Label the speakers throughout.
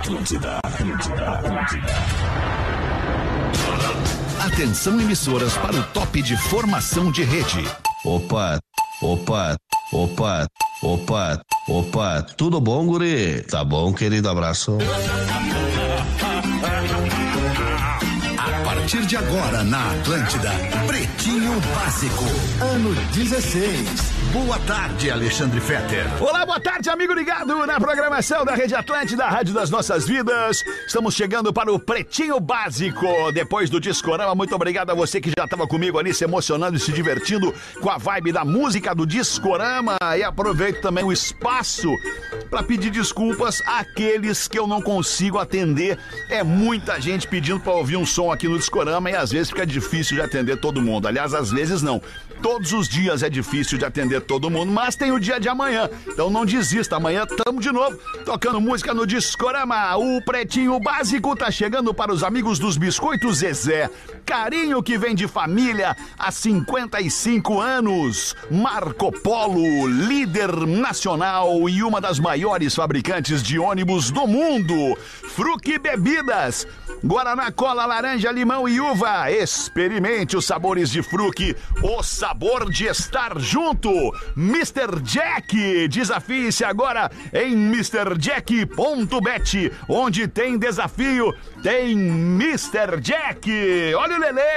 Speaker 1: Atlântida, Atlântida, Atlântida.
Speaker 2: Atenção, emissoras, para o top de formação de rede.
Speaker 3: Opa, tudo bom, guri? Tá bom, querido, abraço.
Speaker 2: A partir de agora na Atlântida, Pretinho Básico, ano 16. Boa tarde, Alexandre Fetter.
Speaker 4: Olá, boa tarde, amigo ligado na programação da Rede Atlântida, a Rádio das Nossas Vidas. Estamos chegando para o Pretinho Básico, depois do Discorama. Muito obrigado a você que já estava comigo ali, se emocionando e se divertindo com a vibe da música do Discorama. E aproveito também o espaço para pedir desculpas àqueles que eu não consigo atender. É muita gente pedindo para ouvir um som aqui no Discorama e às vezes fica difícil de atender todo mundo. Aliás, às vezes não. Todos os dias é difícil de atender todo mundo, mas tem o dia de amanhã. Então não desista, amanhã tamo de novo tocando música no Discorama. O Pretinho Básico tá chegando para os amigos dos Biscoitos Zezé. Carinho que vem de família há 55 anos. Marco Polo, líder nacional e uma das maiores fabricantes de ônibus do mundo. Fruc Bebidas, Guaraná, cola, laranja, limão e uva. Experimente os sabores de Fruc, o sabor de estar junto. Mr. Jack, desafie-se agora em MrJack.bet, onde tem desafio, tem Mr. Jack. Olha o Lelê!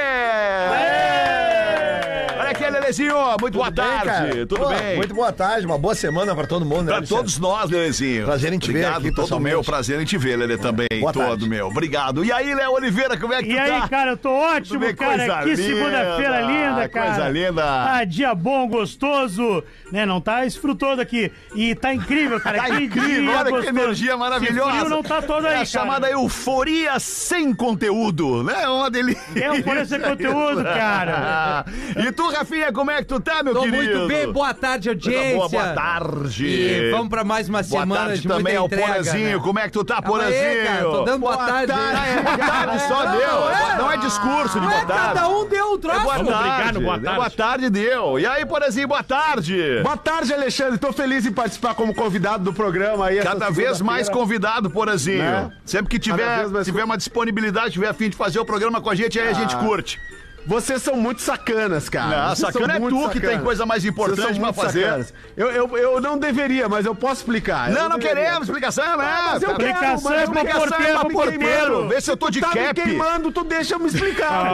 Speaker 4: Olha aqui, Lelezinho, muito boa tarde. Tudo bem?
Speaker 5: Muito boa tarde, uma boa semana pra todo mundo, né,
Speaker 4: Pra todos nós, Lelezinho.
Speaker 5: Prazer em te ver aqui,
Speaker 4: todo meu, prazer em te ver, Lelê, também.
Speaker 5: Boa
Speaker 4: todo
Speaker 5: tarde.
Speaker 4: meu. Obrigado. E aí, Léo Oliveira, como é que tu tá?
Speaker 6: E aí, cara, eu tô ótimo,
Speaker 4: Bem,
Speaker 6: cara. Que segunda-feira linda, cara.
Speaker 4: Coisa linda.
Speaker 6: Ah, dia bom, gostoso, né? Não tá esse frutoso aqui. E tá incrível, cara.
Speaker 4: Tá
Speaker 6: que
Speaker 4: incrível,
Speaker 6: dia
Speaker 4: olha
Speaker 6: gostoso.
Speaker 4: que energia maravilhosa.
Speaker 6: Esse frio não tá todo aí,
Speaker 4: É a
Speaker 6: cara.
Speaker 4: chamada euforia sem conteúdo, né? Uma delícia.
Speaker 6: É euforia sem conteúdo, cara.
Speaker 4: E tu, Rafinha, como é que tu tá, meu
Speaker 7: Tô
Speaker 4: querido?
Speaker 7: muito bem, boa tarde, audiência.
Speaker 4: Boa tarde.
Speaker 7: E vamos pra mais uma
Speaker 4: Boa
Speaker 7: semana
Speaker 4: tarde
Speaker 7: de muita
Speaker 4: também ao
Speaker 7: entrega,
Speaker 4: Porazinho.
Speaker 7: né?
Speaker 4: Como é que tu tá,
Speaker 7: Calma aí,
Speaker 4: Porazinho?
Speaker 7: cara, tô dando boa tarde.
Speaker 4: Boa tarde só deu. Não é discurso de boa tarde.
Speaker 7: Cada um deu um troço.
Speaker 4: Boa
Speaker 6: Vamos
Speaker 4: tarde.
Speaker 6: brigar no boa tarde.
Speaker 4: Boa tarde deu. E aí, Porazinho, boa tarde.
Speaker 5: Boa tarde, Alexandre. Tô feliz em participar como convidado do programa aí.
Speaker 4: Cada vez mais convidado, Porazinho.
Speaker 5: Né?
Speaker 4: Sempre que tiver uma disponibilidade, tiver a fim de fazer o programa com a gente, aí a gente curte.
Speaker 5: Vocês são muito sacanas, cara.
Speaker 4: Não,
Speaker 5: Vocês
Speaker 4: sacana
Speaker 5: são
Speaker 4: é
Speaker 5: muito
Speaker 4: tu que tem coisa mais
Speaker 5: Vocês
Speaker 4: importante
Speaker 5: são
Speaker 4: pra
Speaker 5: muito
Speaker 4: fazer.
Speaker 5: sacanas. Eu não deveria, mas eu posso explicar.
Speaker 4: Não queremos explicação, né?
Speaker 5: Mas eu quero,
Speaker 6: Explicação
Speaker 5: mas
Speaker 6: é pro
Speaker 5: explicação
Speaker 6: porteiro,
Speaker 5: pra
Speaker 6: pro
Speaker 5: me
Speaker 6: porteiro.
Speaker 5: queimando.
Speaker 4: Vê se eu tô de
Speaker 5: Tá me
Speaker 4: cap.
Speaker 5: queimando, tu deixa eu me explicar.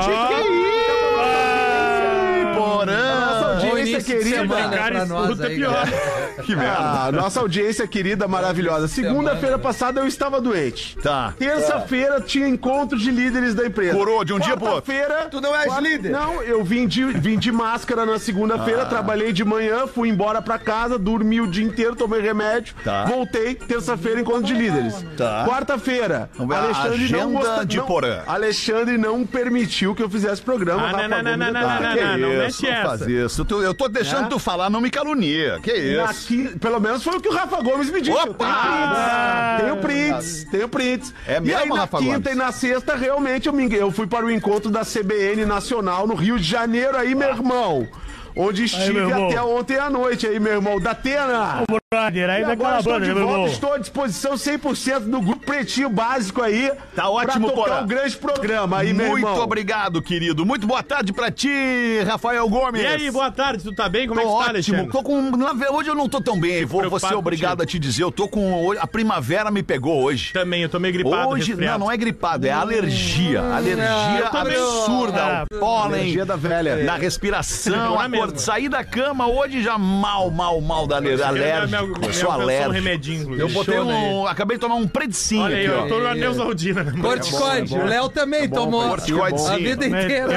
Speaker 5: Nossa audiência querida.
Speaker 6: Cara,
Speaker 7: pra nós
Speaker 6: escuta
Speaker 7: aí,
Speaker 6: pior.
Speaker 7: galera.
Speaker 4: Que merda.
Speaker 5: Ah, nossa audiência querida, maravilhosa. Segunda-feira passada eu estava doente.
Speaker 4: Tá.
Speaker 5: Terça-feira tinha encontro de líderes da empresa.
Speaker 4: Curou de um dia pro outro.
Speaker 5: Quarta-feira...
Speaker 7: Tu não és líder?
Speaker 5: Não, eu vim de máscara na segunda-feira, trabalhei de manhã, fui embora pra casa, dormi o dia inteiro, tomei remédio,
Speaker 4: Tá.
Speaker 5: voltei, terça-feira, encontro de líderes.
Speaker 4: Tá.
Speaker 5: Quarta-feira,
Speaker 4: Vamos ver a agenda de Porã.
Speaker 5: Alexandre não permitiu que eu fizesse programa.
Speaker 6: Ah,
Speaker 5: Rafa
Speaker 6: não,
Speaker 5: Gomes
Speaker 6: não,
Speaker 5: detalhe.
Speaker 6: não,
Speaker 4: Que
Speaker 6: mete
Speaker 4: isso,
Speaker 6: essa.
Speaker 4: faz isso. Eu tô deixando tu falar, não me calunia. Que isso.
Speaker 5: Pelo menos foi o que o Rafa Gomes me disse.
Speaker 4: Opa!
Speaker 5: Tenho prints.
Speaker 4: É
Speaker 5: E
Speaker 4: mesmo,
Speaker 5: aí na
Speaker 4: Rafa
Speaker 5: quinta
Speaker 4: Gomes?
Speaker 5: e na sexta, realmente, eu fui para o encontro da CBN Nacional no Rio de Janeiro, aí, meu irmão. Onde estive
Speaker 6: meu irmão.
Speaker 5: até ontem à noite, aí, meu irmão. Da Atena.
Speaker 6: Brother, aí
Speaker 5: E
Speaker 6: daquela
Speaker 5: agora estou
Speaker 6: banda,
Speaker 5: de
Speaker 6: né, meu
Speaker 5: volta,
Speaker 6: irmão?
Speaker 5: estou à disposição 100% do Grupo Pretinho Básico aí.
Speaker 4: Tá ótimo,
Speaker 5: pra tocar
Speaker 4: Porã.
Speaker 5: um grande programa aí, meu irmão.
Speaker 4: Muito obrigado, querido. Muito boa tarde pra ti, Rafael Gomes.
Speaker 6: E aí, boa tarde, tu tá bem? Como
Speaker 4: Tô
Speaker 6: é que tá,
Speaker 4: ótimo.
Speaker 6: Alexandre?
Speaker 4: Tô com... Hoje eu não tô tão bem. Vou ser
Speaker 6: preocupado
Speaker 4: obrigado
Speaker 6: contigo.
Speaker 4: a te dizer. Eu tô com... A primavera me pegou hoje.
Speaker 6: Também, eu tô meio gripado,
Speaker 4: Hoje,
Speaker 6: resfriado.
Speaker 4: não é gripado, é alergia. Alergia
Speaker 6: eu também.
Speaker 4: absurda.
Speaker 6: Ah,
Speaker 4: O pólen,
Speaker 5: Alergia da velha.
Speaker 4: na respiração,
Speaker 6: Não é
Speaker 4: a
Speaker 6: mesmo.
Speaker 4: cor, sair da cama hoje já mal da alérgico. Eu sou
Speaker 6: Um
Speaker 4: alérgico.
Speaker 6: remedinho, inclusive.
Speaker 4: Eu botei
Speaker 7: Show, né?
Speaker 4: acabei de tomar um predicinho
Speaker 6: Olha aí,
Speaker 4: aqui,
Speaker 6: eu
Speaker 4: ó.
Speaker 6: tô na Neusaldina, né?
Speaker 7: Corticoide, o Léo também tomou
Speaker 4: Corticoidezinho.
Speaker 7: a vida inteira.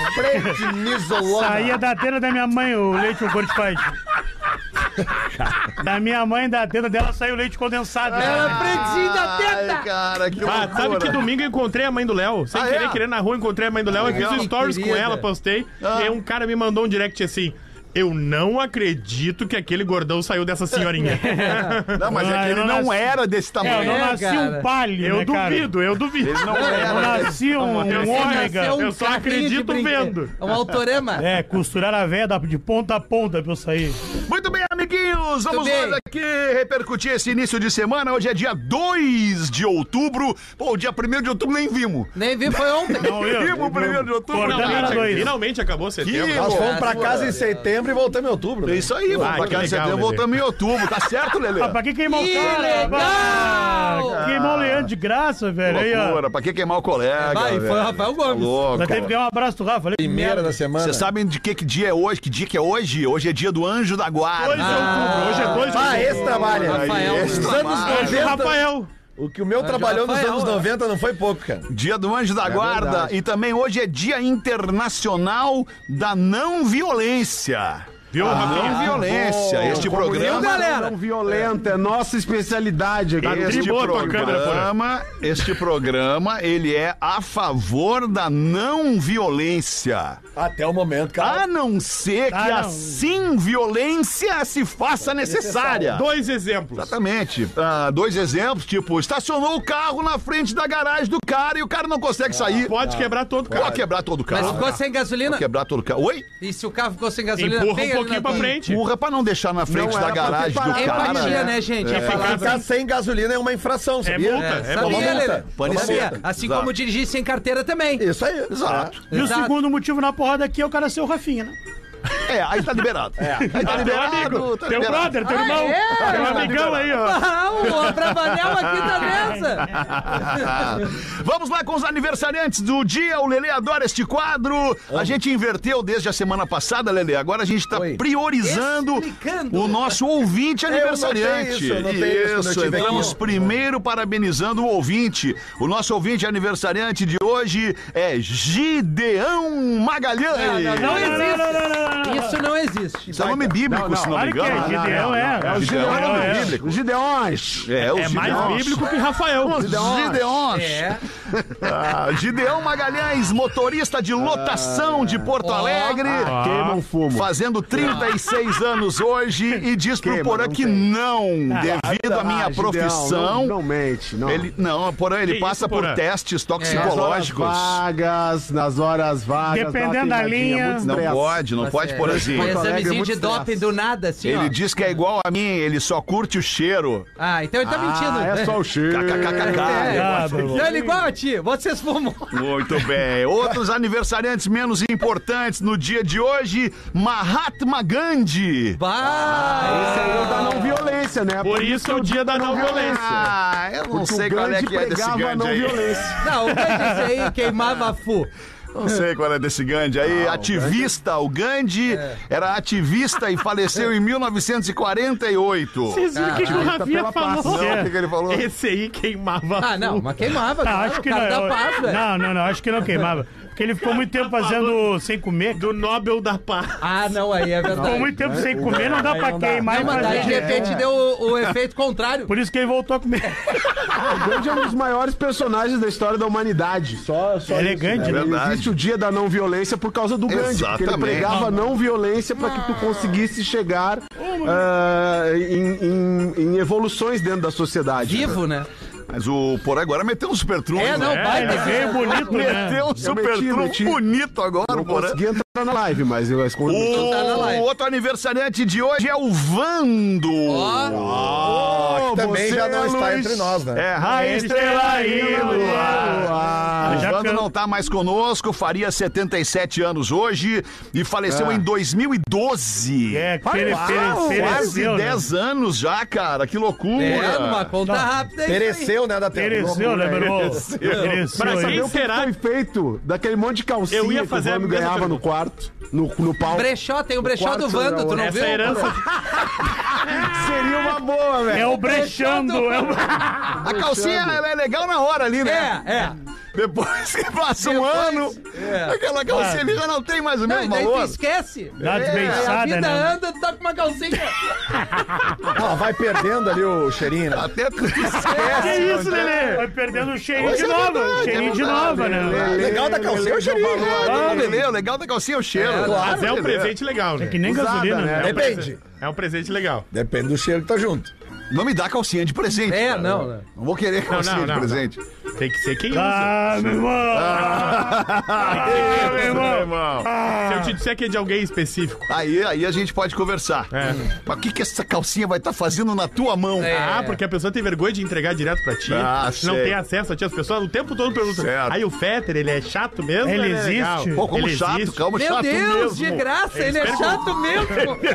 Speaker 6: Saía da teta da minha mãe o leite com corticoide. Da minha mãe, da teta dela, saiu leite condensado.
Speaker 7: Pretinho da
Speaker 4: Ai,
Speaker 7: teta.
Speaker 4: cara, que
Speaker 6: Ah, sabe
Speaker 4: loucura.
Speaker 6: que domingo eu encontrei a mãe do Léo? Sem
Speaker 4: Ah,
Speaker 6: querer,
Speaker 4: é?
Speaker 6: querendo na rua, encontrei a mãe do Léo. Eu fiz
Speaker 7: Legal.
Speaker 6: um stories com
Speaker 7: Querida.
Speaker 6: ela, postei.
Speaker 4: Ah.
Speaker 6: E aí um cara me mandou um direct assim: eu não acredito que aquele gordão saiu dessa senhorinha.
Speaker 4: Não, mas é
Speaker 6: Ah,
Speaker 4: que ele
Speaker 6: eu
Speaker 4: não
Speaker 6: nasci-
Speaker 4: era desse
Speaker 6: Eu
Speaker 4: tamanho.
Speaker 6: não nasci
Speaker 7: cara.
Speaker 6: um palho, Eu né, cara? duvido, eu duvido.
Speaker 4: Ele não
Speaker 6: Eu
Speaker 4: era.
Speaker 6: nasci um ômega.
Speaker 7: Nasceu um
Speaker 6: Eu só
Speaker 7: carrinho de
Speaker 6: acredito
Speaker 7: brinquedo.
Speaker 6: vendo.
Speaker 7: Um autorama.
Speaker 6: É, costurar a veia de ponta a ponta pra eu sair.
Speaker 4: Muito bem, amigos amiguinhos, vamos
Speaker 7: bem.
Speaker 4: nós aqui repercutir esse início de semana. Hoje é dia 2 de outubro. Pô, o dia 1º de outubro nem vimos.
Speaker 7: Nem vi, foi ontem.
Speaker 6: Não,
Speaker 4: Vimos o 1º de outubro.
Speaker 6: Finalmente,
Speaker 4: Não,
Speaker 6: cara, finalmente acabou setembro.
Speaker 4: Que
Speaker 8: Nós fomos pra
Speaker 7: Graças
Speaker 8: casa
Speaker 7: a
Speaker 8: em setembro e voltamos em outubro.
Speaker 4: É
Speaker 8: Né?
Speaker 4: isso aí, vamos pra
Speaker 6: que
Speaker 4: casa em
Speaker 6: legal,
Speaker 4: setembro,
Speaker 6: Lelê.
Speaker 4: voltamos em outubro. Tá certo, Lelê?
Speaker 9: Ah, pra que queimar o
Speaker 7: Que
Speaker 9: cara?
Speaker 7: legal!
Speaker 9: Ah, queimar o Leandro de graça, velho. Aí, ó.
Speaker 4: Loucura, pra que queimar o colega?
Speaker 7: Vai, foi o
Speaker 4: velho?
Speaker 7: Rafael Gomes.
Speaker 4: Louco.
Speaker 9: Nós teve que ganhar um abraço do Rafa. Falei,
Speaker 8: Primeira da semana.
Speaker 4: Vocês sabem de que dia é hoje? Que dia que é hoje? Hoje é dia do Anjo da Guarda.
Speaker 6: 2 de outubro, hoje é 2 de
Speaker 8: Ah,
Speaker 6: outubro.
Speaker 8: esse trabalho.
Speaker 7: Rafael.
Speaker 8: Nos anos
Speaker 6: Hoje é
Speaker 8: 90,
Speaker 6: Rafael.
Speaker 8: o que o meu trabalhou nos
Speaker 7: Rafael,
Speaker 8: anos
Speaker 7: né?
Speaker 8: 90 não foi pouco, cara.
Speaker 4: Dia do Anjo da Guarda.
Speaker 5: verdade.
Speaker 4: E também hoje é Dia Internacional da Não Violência.
Speaker 6: Viu,
Speaker 4: Não
Speaker 6: Rafinha?
Speaker 4: violência. Este
Speaker 5: Como
Speaker 4: programa...
Speaker 7: galera?
Speaker 5: Não violenta, é nossa especialidade aqui.
Speaker 4: Este
Speaker 6: Tribou a tua câmera,
Speaker 4: programa, ele é a favor da não violência.
Speaker 8: Até o momento, cara.
Speaker 4: A não ser que
Speaker 9: não.
Speaker 4: assim violência se faça necessária.
Speaker 6: 2 exemplos.
Speaker 4: Exatamente. 2 exemplos, tipo, estacionou o carro na frente da garagem do cara e o cara não consegue sair.
Speaker 6: Pode quebrar todo o carro.
Speaker 4: Pode quebrar todo o carro.
Speaker 7: Mas ficou sem gasolina?
Speaker 4: Pode quebrar todo o carro. Oi?
Speaker 7: E se o carro ficou sem gasolina,
Speaker 6: Empurra
Speaker 7: pega
Speaker 6: um
Speaker 7: ele
Speaker 6: pouquinho
Speaker 7: na
Speaker 6: pra frente.
Speaker 4: Empurra pra não deixar na frente
Speaker 5: Não
Speaker 4: da
Speaker 5: era pra ter
Speaker 4: garagem do
Speaker 5: parado.
Speaker 4: cara.
Speaker 7: Empatia, né, gente? A palavra.
Speaker 8: Ficar sem gasolina é uma infração,
Speaker 6: É
Speaker 8: sabia?
Speaker 6: multa, é
Speaker 7: Sabia,
Speaker 6: multa.
Speaker 7: Lelê?
Speaker 4: Pode ser.
Speaker 7: Sabia. Assim
Speaker 4: Exato.
Speaker 7: como dirigir sem carteira também.
Speaker 8: Isso aí.
Speaker 4: Exato.
Speaker 9: E o
Speaker 7: Exato.
Speaker 9: segundo motivo na porrada aqui é o cara ser o Rafinha, né?
Speaker 4: Aí tá liberado. Aí tá
Speaker 6: Teu
Speaker 4: liberado.
Speaker 6: amigo,
Speaker 4: Tá
Speaker 6: teu
Speaker 4: liberado.
Speaker 6: brother, teu irmão.
Speaker 7: é?
Speaker 6: Teu amigão aí, ó.
Speaker 7: Ah, o Abravanel aqui tá nessa.
Speaker 4: Vamos lá com os aniversariantes do dia. O Lelê adora este quadro. A gente inverteu desde a semana passada, Lelê. Agora a gente tá
Speaker 8: Oi.
Speaker 4: priorizando
Speaker 7: Explicando.
Speaker 4: o nosso ouvinte aniversariante.
Speaker 8: Eu notei isso quando eu tive
Speaker 4: Entramos
Speaker 8: aqui.
Speaker 4: primeiro parabenizando o ouvinte. O nosso ouvinte aniversariante de hoje é Gideão Magalhães.
Speaker 7: Não existe. Isso não existe.
Speaker 4: Isso é nome bíblico, se não me
Speaker 9: Claro que é,
Speaker 4: engano.
Speaker 9: Gideão é.
Speaker 5: Os
Speaker 4: Gideão é nome
Speaker 5: Gideões.
Speaker 4: bíblico.
Speaker 5: Os Gideões.
Speaker 4: É, o
Speaker 6: É mais
Speaker 4: Gideões.
Speaker 6: bíblico que Rafael.
Speaker 4: Gideões.
Speaker 7: É.
Speaker 4: Gideão Magalhães, motorista de lotação de Porto Alegre.
Speaker 5: Queimam fumo.
Speaker 4: Fazendo 36 anos hoje e diz pro
Speaker 5: Queima,
Speaker 4: Porã
Speaker 5: não
Speaker 4: que
Speaker 5: tem.
Speaker 4: não, devido à minha
Speaker 5: Gideão,
Speaker 4: profissão.
Speaker 5: Não mente, não.
Speaker 4: Porã, ele
Speaker 6: Que
Speaker 4: passa
Speaker 6: isso,
Speaker 4: por
Speaker 6: Porã?
Speaker 4: testes
Speaker 5: Nas horas
Speaker 4: toxicológicos.
Speaker 5: vagas, nas horas vagas.
Speaker 9: Dependendo
Speaker 5: dá uma
Speaker 9: da
Speaker 5: queimadinha,
Speaker 9: linha.
Speaker 5: muito
Speaker 4: Não
Speaker 5: estresse.
Speaker 4: pode, não pode
Speaker 7: É,
Speaker 4: por assim.
Speaker 7: um
Speaker 5: Porto Alegre é
Speaker 7: examezinho
Speaker 5: muito
Speaker 7: de doping
Speaker 5: estresse.
Speaker 7: do nada, assim, ó.
Speaker 4: Ele diz que é igual a mim, ele só curte o cheiro.
Speaker 7: Ah, então ele tá mentindo.
Speaker 5: É só o cheiro.
Speaker 4: KKKK.
Speaker 9: Ah, meu irmão.
Speaker 7: Então ele é igual a ti, vocês fumam.
Speaker 4: Muito bem. Outros aniversariantes menos importantes no dia de hoje, Mahatma Gandhi.
Speaker 7: Vai!
Speaker 5: Esse aí é o da não violência, né?
Speaker 6: Por isso é o dia da não violência.
Speaker 4: Ah, eu não
Speaker 5: Porque
Speaker 4: sei
Speaker 5: o
Speaker 4: qual é
Speaker 5: Gandhi
Speaker 4: que é desse
Speaker 5: pregava a
Speaker 4: Gandhi
Speaker 5: não
Speaker 4: aí.
Speaker 5: violência.
Speaker 7: Não, o Gandhi esse aí queimava fu.
Speaker 4: Não sei qual é desse Gandhi aí. Ativista, o Gandhi era ativista e faleceu em 1948.
Speaker 6: Vocês viram o que o Rafinha
Speaker 5: pela paz.
Speaker 6: falou?
Speaker 4: Não, o que ele falou?
Speaker 6: Esse aí queimava.
Speaker 7: Ah, não, mas queimava.
Speaker 9: Não,
Speaker 7: claro,
Speaker 9: acho que
Speaker 7: o cara
Speaker 9: não.
Speaker 7: da paz, velho.
Speaker 9: Não, acho que não queimava. Porque ele ficou muito tempo fazendo sem comer.
Speaker 6: Do Nobel da Paz.
Speaker 7: Ah, não, aí é verdade.
Speaker 9: Ficou muito tempo sem comer, não dá pra queimar
Speaker 7: Não,
Speaker 9: e
Speaker 7: mas daí de
Speaker 9: fazer.
Speaker 7: repente deu o efeito contrário.
Speaker 9: Por isso que ele voltou a comer.
Speaker 5: O Gandhi é um dos maiores personagens da história da humanidade. Só
Speaker 9: Elegante,
Speaker 5: isso,
Speaker 9: né?
Speaker 4: Verdade.
Speaker 5: Existe o dia da não violência por causa do Gandhi. Porque ele
Speaker 4: Exatamente.
Speaker 5: pregava não violência para que tu conseguisse chegar em evoluções dentro da sociedade.
Speaker 7: Vivo, né?
Speaker 4: Mas o Porã agora meteu um super trunfo.
Speaker 7: É, não,
Speaker 4: né?
Speaker 7: vai.
Speaker 9: Ele veio bonito, né?
Speaker 4: Meteu um super trunfo
Speaker 5: meti.
Speaker 4: bonito agora,
Speaker 5: Não
Speaker 4: o Porã.
Speaker 5: consegui entrar na live, mas eu escondi.
Speaker 7: Tá na
Speaker 4: O
Speaker 7: live.
Speaker 4: outro aniversariante de hoje é o Vando.
Speaker 7: Ó,
Speaker 8: Que também
Speaker 5: você,
Speaker 8: já não está
Speaker 5: Luiz.
Speaker 8: entre nós, né?
Speaker 4: É, Raia Estrela e Luar. O
Speaker 9: Já
Speaker 4: Vando
Speaker 9: can-
Speaker 4: não tá mais conosco, faria 77 anos hoje e faleceu em 2012.
Speaker 9: É,
Speaker 4: Quase
Speaker 9: pereceu, né?
Speaker 4: 10 anos já, cara. Que loucura.
Speaker 7: é, numa conta rápida aí.
Speaker 8: Pereceu, né, da tempo.
Speaker 9: Pereceu, né, meu irmão? Pereceu.
Speaker 6: Pra
Speaker 9: aí.
Speaker 6: quem
Speaker 5: O que
Speaker 6: será?
Speaker 5: foi feito daquele monte de calcinha
Speaker 6: Eu ia
Speaker 5: que
Speaker 6: fazer
Speaker 5: o
Speaker 6: a
Speaker 5: Vando
Speaker 6: mesma
Speaker 5: ganhava
Speaker 6: pergunta.
Speaker 5: no quarto, no palco?
Speaker 7: Brechó, tem o brechó
Speaker 5: quarto
Speaker 7: do Vando, tu não
Speaker 6: Essa
Speaker 7: viu?
Speaker 6: herança.
Speaker 5: Seria uma boa, velho.
Speaker 9: É o brechando. É o...
Speaker 4: A calcinha ela é legal na hora ali, né?
Speaker 7: É.
Speaker 4: Depois que passa um
Speaker 7: Depois,
Speaker 4: ano, aquela calcinha ali já não tem mais o
Speaker 7: Não,
Speaker 4: mesmo
Speaker 7: e daí tu
Speaker 4: valor.
Speaker 7: esquece.
Speaker 9: Dá uma
Speaker 7: A
Speaker 9: desbeiçada,
Speaker 7: vida
Speaker 9: né?
Speaker 7: anda, tu tá com uma calcinha.
Speaker 8: Ah, vai perdendo ali o cheirinho, né?
Speaker 4: Até tu
Speaker 9: Que
Speaker 4: esquece.
Speaker 9: isso, Lelê? Vai perdendo o cheirinho
Speaker 4: Mas
Speaker 9: de
Speaker 4: é
Speaker 9: nova.
Speaker 4: verdade,
Speaker 9: Cheirinho
Speaker 4: é
Speaker 9: de
Speaker 4: verdade.
Speaker 9: nova, né?
Speaker 8: Legal da calcinha é o cheirinho.
Speaker 4: Ah, Lelê, o legal da calcinha é o cheiro.
Speaker 6: Mas é um
Speaker 4: Lelê.
Speaker 6: presente legal, né?
Speaker 9: Que nem
Speaker 5: Usada,
Speaker 9: gasolina,
Speaker 5: né?
Speaker 9: né?
Speaker 8: Depende.
Speaker 6: É um presente legal.
Speaker 8: Depende do cheiro que tá junto.
Speaker 4: Não me dá calcinha de presente.
Speaker 7: É,
Speaker 4: cara.
Speaker 7: não, né?
Speaker 4: Não vou querer calcinha
Speaker 6: não,
Speaker 4: de
Speaker 6: não,
Speaker 4: presente.
Speaker 6: Tem que ser quem usa.
Speaker 9: Ah, meu irmão.
Speaker 4: Meu irmão.
Speaker 6: Se eu te disser que é de alguém específico.
Speaker 4: Aí a gente pode conversar. Mas o que essa calcinha vai estar fazendo na tua mão?
Speaker 6: Ah, porque a pessoa tem vergonha de entregar direto pra ti.
Speaker 4: Ah,
Speaker 6: Não
Speaker 4: sei.
Speaker 6: tem acesso a ti. As pessoas o tempo todo perguntam.
Speaker 4: Certo.
Speaker 6: Aí o Fetter, ele é chato mesmo?
Speaker 9: Ele
Speaker 6: é legal?
Speaker 9: existe?
Speaker 4: Pô, como
Speaker 6: Ele
Speaker 4: chato,
Speaker 6: existe.
Speaker 4: calma,
Speaker 7: Meu
Speaker 4: chato
Speaker 7: Deus,
Speaker 4: mesmo.
Speaker 7: de graça, ele é chato mesmo.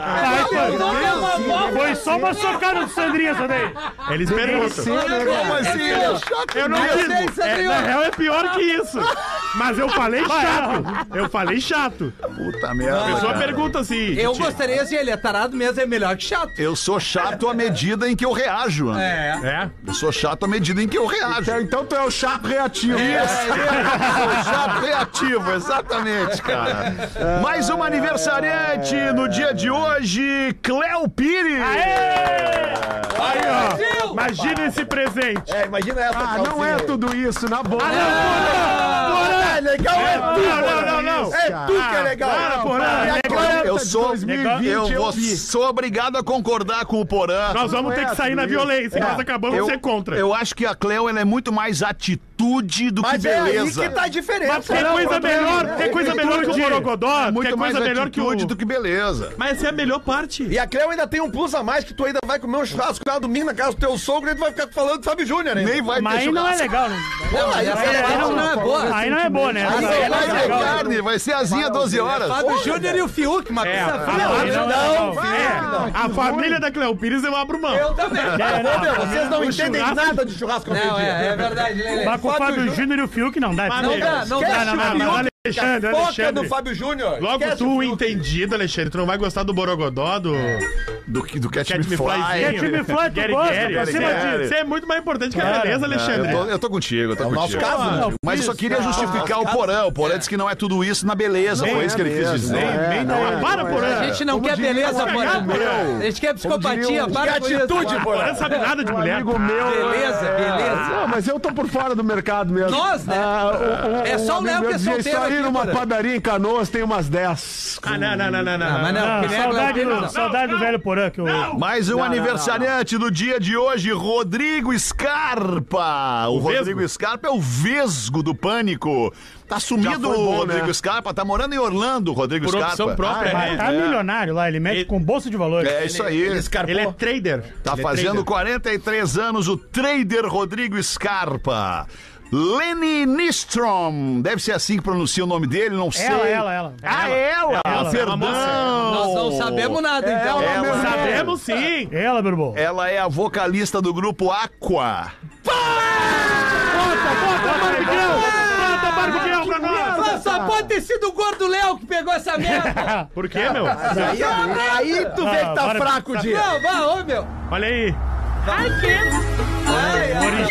Speaker 9: Foi só uma socada do Sandrinha, essa daí.
Speaker 6: Eles perguntam.
Speaker 4: Como assim? Ele é chato
Speaker 6: Eu não
Speaker 4: mesmo.
Speaker 6: digo. Na real é pior que isso. Mas eu falei chato. Eu falei chato.
Speaker 4: Puta merda.
Speaker 6: A pessoa
Speaker 4: cara.
Speaker 6: pergunta assim.
Speaker 7: Eu gostaria se ele é tarado mesmo, é melhor que chato.
Speaker 4: Eu sou chato à medida em que eu reajo. Né?
Speaker 6: É.
Speaker 4: Eu sou chato à medida em que eu reajo.
Speaker 5: Então tu é o chato reativo.
Speaker 4: Sou chato reativo, exatamente, cara. Mais uma aniversariante no dia de hoje, Cléo Pires.
Speaker 6: Aí, ó. Imagina esse presente.
Speaker 8: Imagina essa
Speaker 5: Ah, não é tudo isso, na boa.
Speaker 8: legal é tu,
Speaker 6: Não.
Speaker 8: É tu que é legal.
Speaker 4: Eu sou,
Speaker 5: eu vi.
Speaker 4: sou obrigado a concordar com o Porã.
Speaker 6: Nós vamos ter que sair na violência. Nós acabamos de ser contra.
Speaker 4: Eu acho que a Cléo ela é muito mais atitude do
Speaker 8: Mas
Speaker 4: que
Speaker 8: é aí
Speaker 4: beleza.
Speaker 8: que tá a diferença.
Speaker 6: Mas tem coisa melhor, tem coisa melhor que o Borogodó,
Speaker 4: É muito
Speaker 6: tem
Speaker 4: mais
Speaker 6: coisa melhor que o...
Speaker 4: atitude do que beleza.
Speaker 6: Mas essa é a melhor parte.
Speaker 8: E a Cleo ainda tem um plus a mais, que tu ainda vai comer um churrasco lá domingo na casa do teu sogro e tu vai ficar falando do Fábio Júnior, hein?
Speaker 4: Nem vai
Speaker 9: Mas
Speaker 4: ter
Speaker 9: aí não é
Speaker 4: churrasco.
Speaker 9: legal, né?
Speaker 7: Não, mas essa parte não é boa.
Speaker 9: Aí não é boa, né?
Speaker 4: Aí
Speaker 9: Aí
Speaker 4: não
Speaker 9: não
Speaker 4: vai
Speaker 9: é
Speaker 4: ter
Speaker 9: legal.
Speaker 4: carne, vai ser asinha 12 horas.
Speaker 7: Fábio Júnior e o Fiuk, uma
Speaker 6: É,
Speaker 7: coisa
Speaker 9: Aí
Speaker 7: fria.
Speaker 6: a família da Cléo Pires eu abro mão.
Speaker 7: Eu também.
Speaker 8: Vocês não entendem
Speaker 6: churrasco-
Speaker 8: nada de churrasco no
Speaker 7: Não,
Speaker 8: meio-dia.
Speaker 7: é verdade, Lelê.
Speaker 9: Mas com o Fábio Júnior e o Fiuk não dá.
Speaker 6: Mas
Speaker 7: Não dá, não dá.
Speaker 6: Não, Alexandre,
Speaker 8: Foca
Speaker 6: Alexandre.
Speaker 8: no Fábio Júnior.
Speaker 6: Logo
Speaker 8: Esquece
Speaker 6: tu,
Speaker 8: o Fiuk.
Speaker 6: entendido, Alexandre, tu não vai gostar do Borogodó, do
Speaker 4: Do Catch Me
Speaker 6: Cat Me
Speaker 4: Fly.
Speaker 6: Flyzinho.
Speaker 9: Cat Me Fly, tu
Speaker 6: Gary
Speaker 9: gosta,
Speaker 6: Gary,
Speaker 9: pra cima
Speaker 6: Gary.
Speaker 9: disso.
Speaker 6: Você é muito mais importante que a
Speaker 9: Cara,
Speaker 6: beleza, Alexandre.
Speaker 4: Eu tô contigo, eu tô
Speaker 8: É o nosso
Speaker 4: contigo.
Speaker 8: caso, né?
Speaker 4: Mas eu só queria justificar o Porã. O Porã disse que não é tudo isso na beleza. Foi isso que ele quis dizer.
Speaker 6: Para, Porã.
Speaker 7: A gente não quer beleza, Porã. A gente quer psicopatia, para com isso.
Speaker 6: Porã não sabe nada de mulher.
Speaker 5: Amigo meu.
Speaker 7: Beleza.
Speaker 5: Não, mas eu tô por fora do mercado mesmo.
Speaker 7: Nós, né? É só o Léo que é solteiro
Speaker 5: Isso aí
Speaker 7: aqui,
Speaker 5: numa
Speaker 7: Porã.
Speaker 5: padaria em Canoas tem umas 10.
Speaker 6: Ah, não.
Speaker 7: Mas não, que nem a
Speaker 9: Saudade,
Speaker 7: Cléo Pires, não.
Speaker 9: saudade do velho Porã que eu...
Speaker 4: Mais um aniversariante do dia de hoje, Rodrigo Scarpa. O Rodrigo Scarpa é o vesgo do Pânico. Tá sumido
Speaker 5: foi bom,
Speaker 4: o Rodrigo
Speaker 5: né?
Speaker 4: Scarpa, tá morando em Orlando, o Rodrigo
Speaker 6: Por opção
Speaker 4: Scarpa.
Speaker 6: própria.
Speaker 9: Mas tá milionário lá, ele mexe com bolsa de valores.
Speaker 4: É isso aí.
Speaker 6: Ele é trader.
Speaker 4: Tá
Speaker 6: Ele é
Speaker 4: fazendo
Speaker 6: trader.
Speaker 4: 43 anos o trader Rodrigo Scarpa. Lenny Nystrom, deve ser assim que pronuncia o nome dele, não sei.
Speaker 9: Ela.
Speaker 4: Ah, ela!
Speaker 9: Ela.
Speaker 4: Perdão!
Speaker 7: Nós não sabemos nada, então.
Speaker 4: Ela,
Speaker 6: Sabemos sim.
Speaker 9: Ela, meu irmão.
Speaker 4: ela é a vocalista do grupo Aqua.
Speaker 7: Só pode ter sido o gordo Léo que pegou essa merda.
Speaker 6: Por quê, meu?
Speaker 8: Aí tu vê que tá
Speaker 9: para-
Speaker 8: fraco o dia.
Speaker 7: Não, vai, ô, meu.
Speaker 6: Olha aí.
Speaker 7: Ai.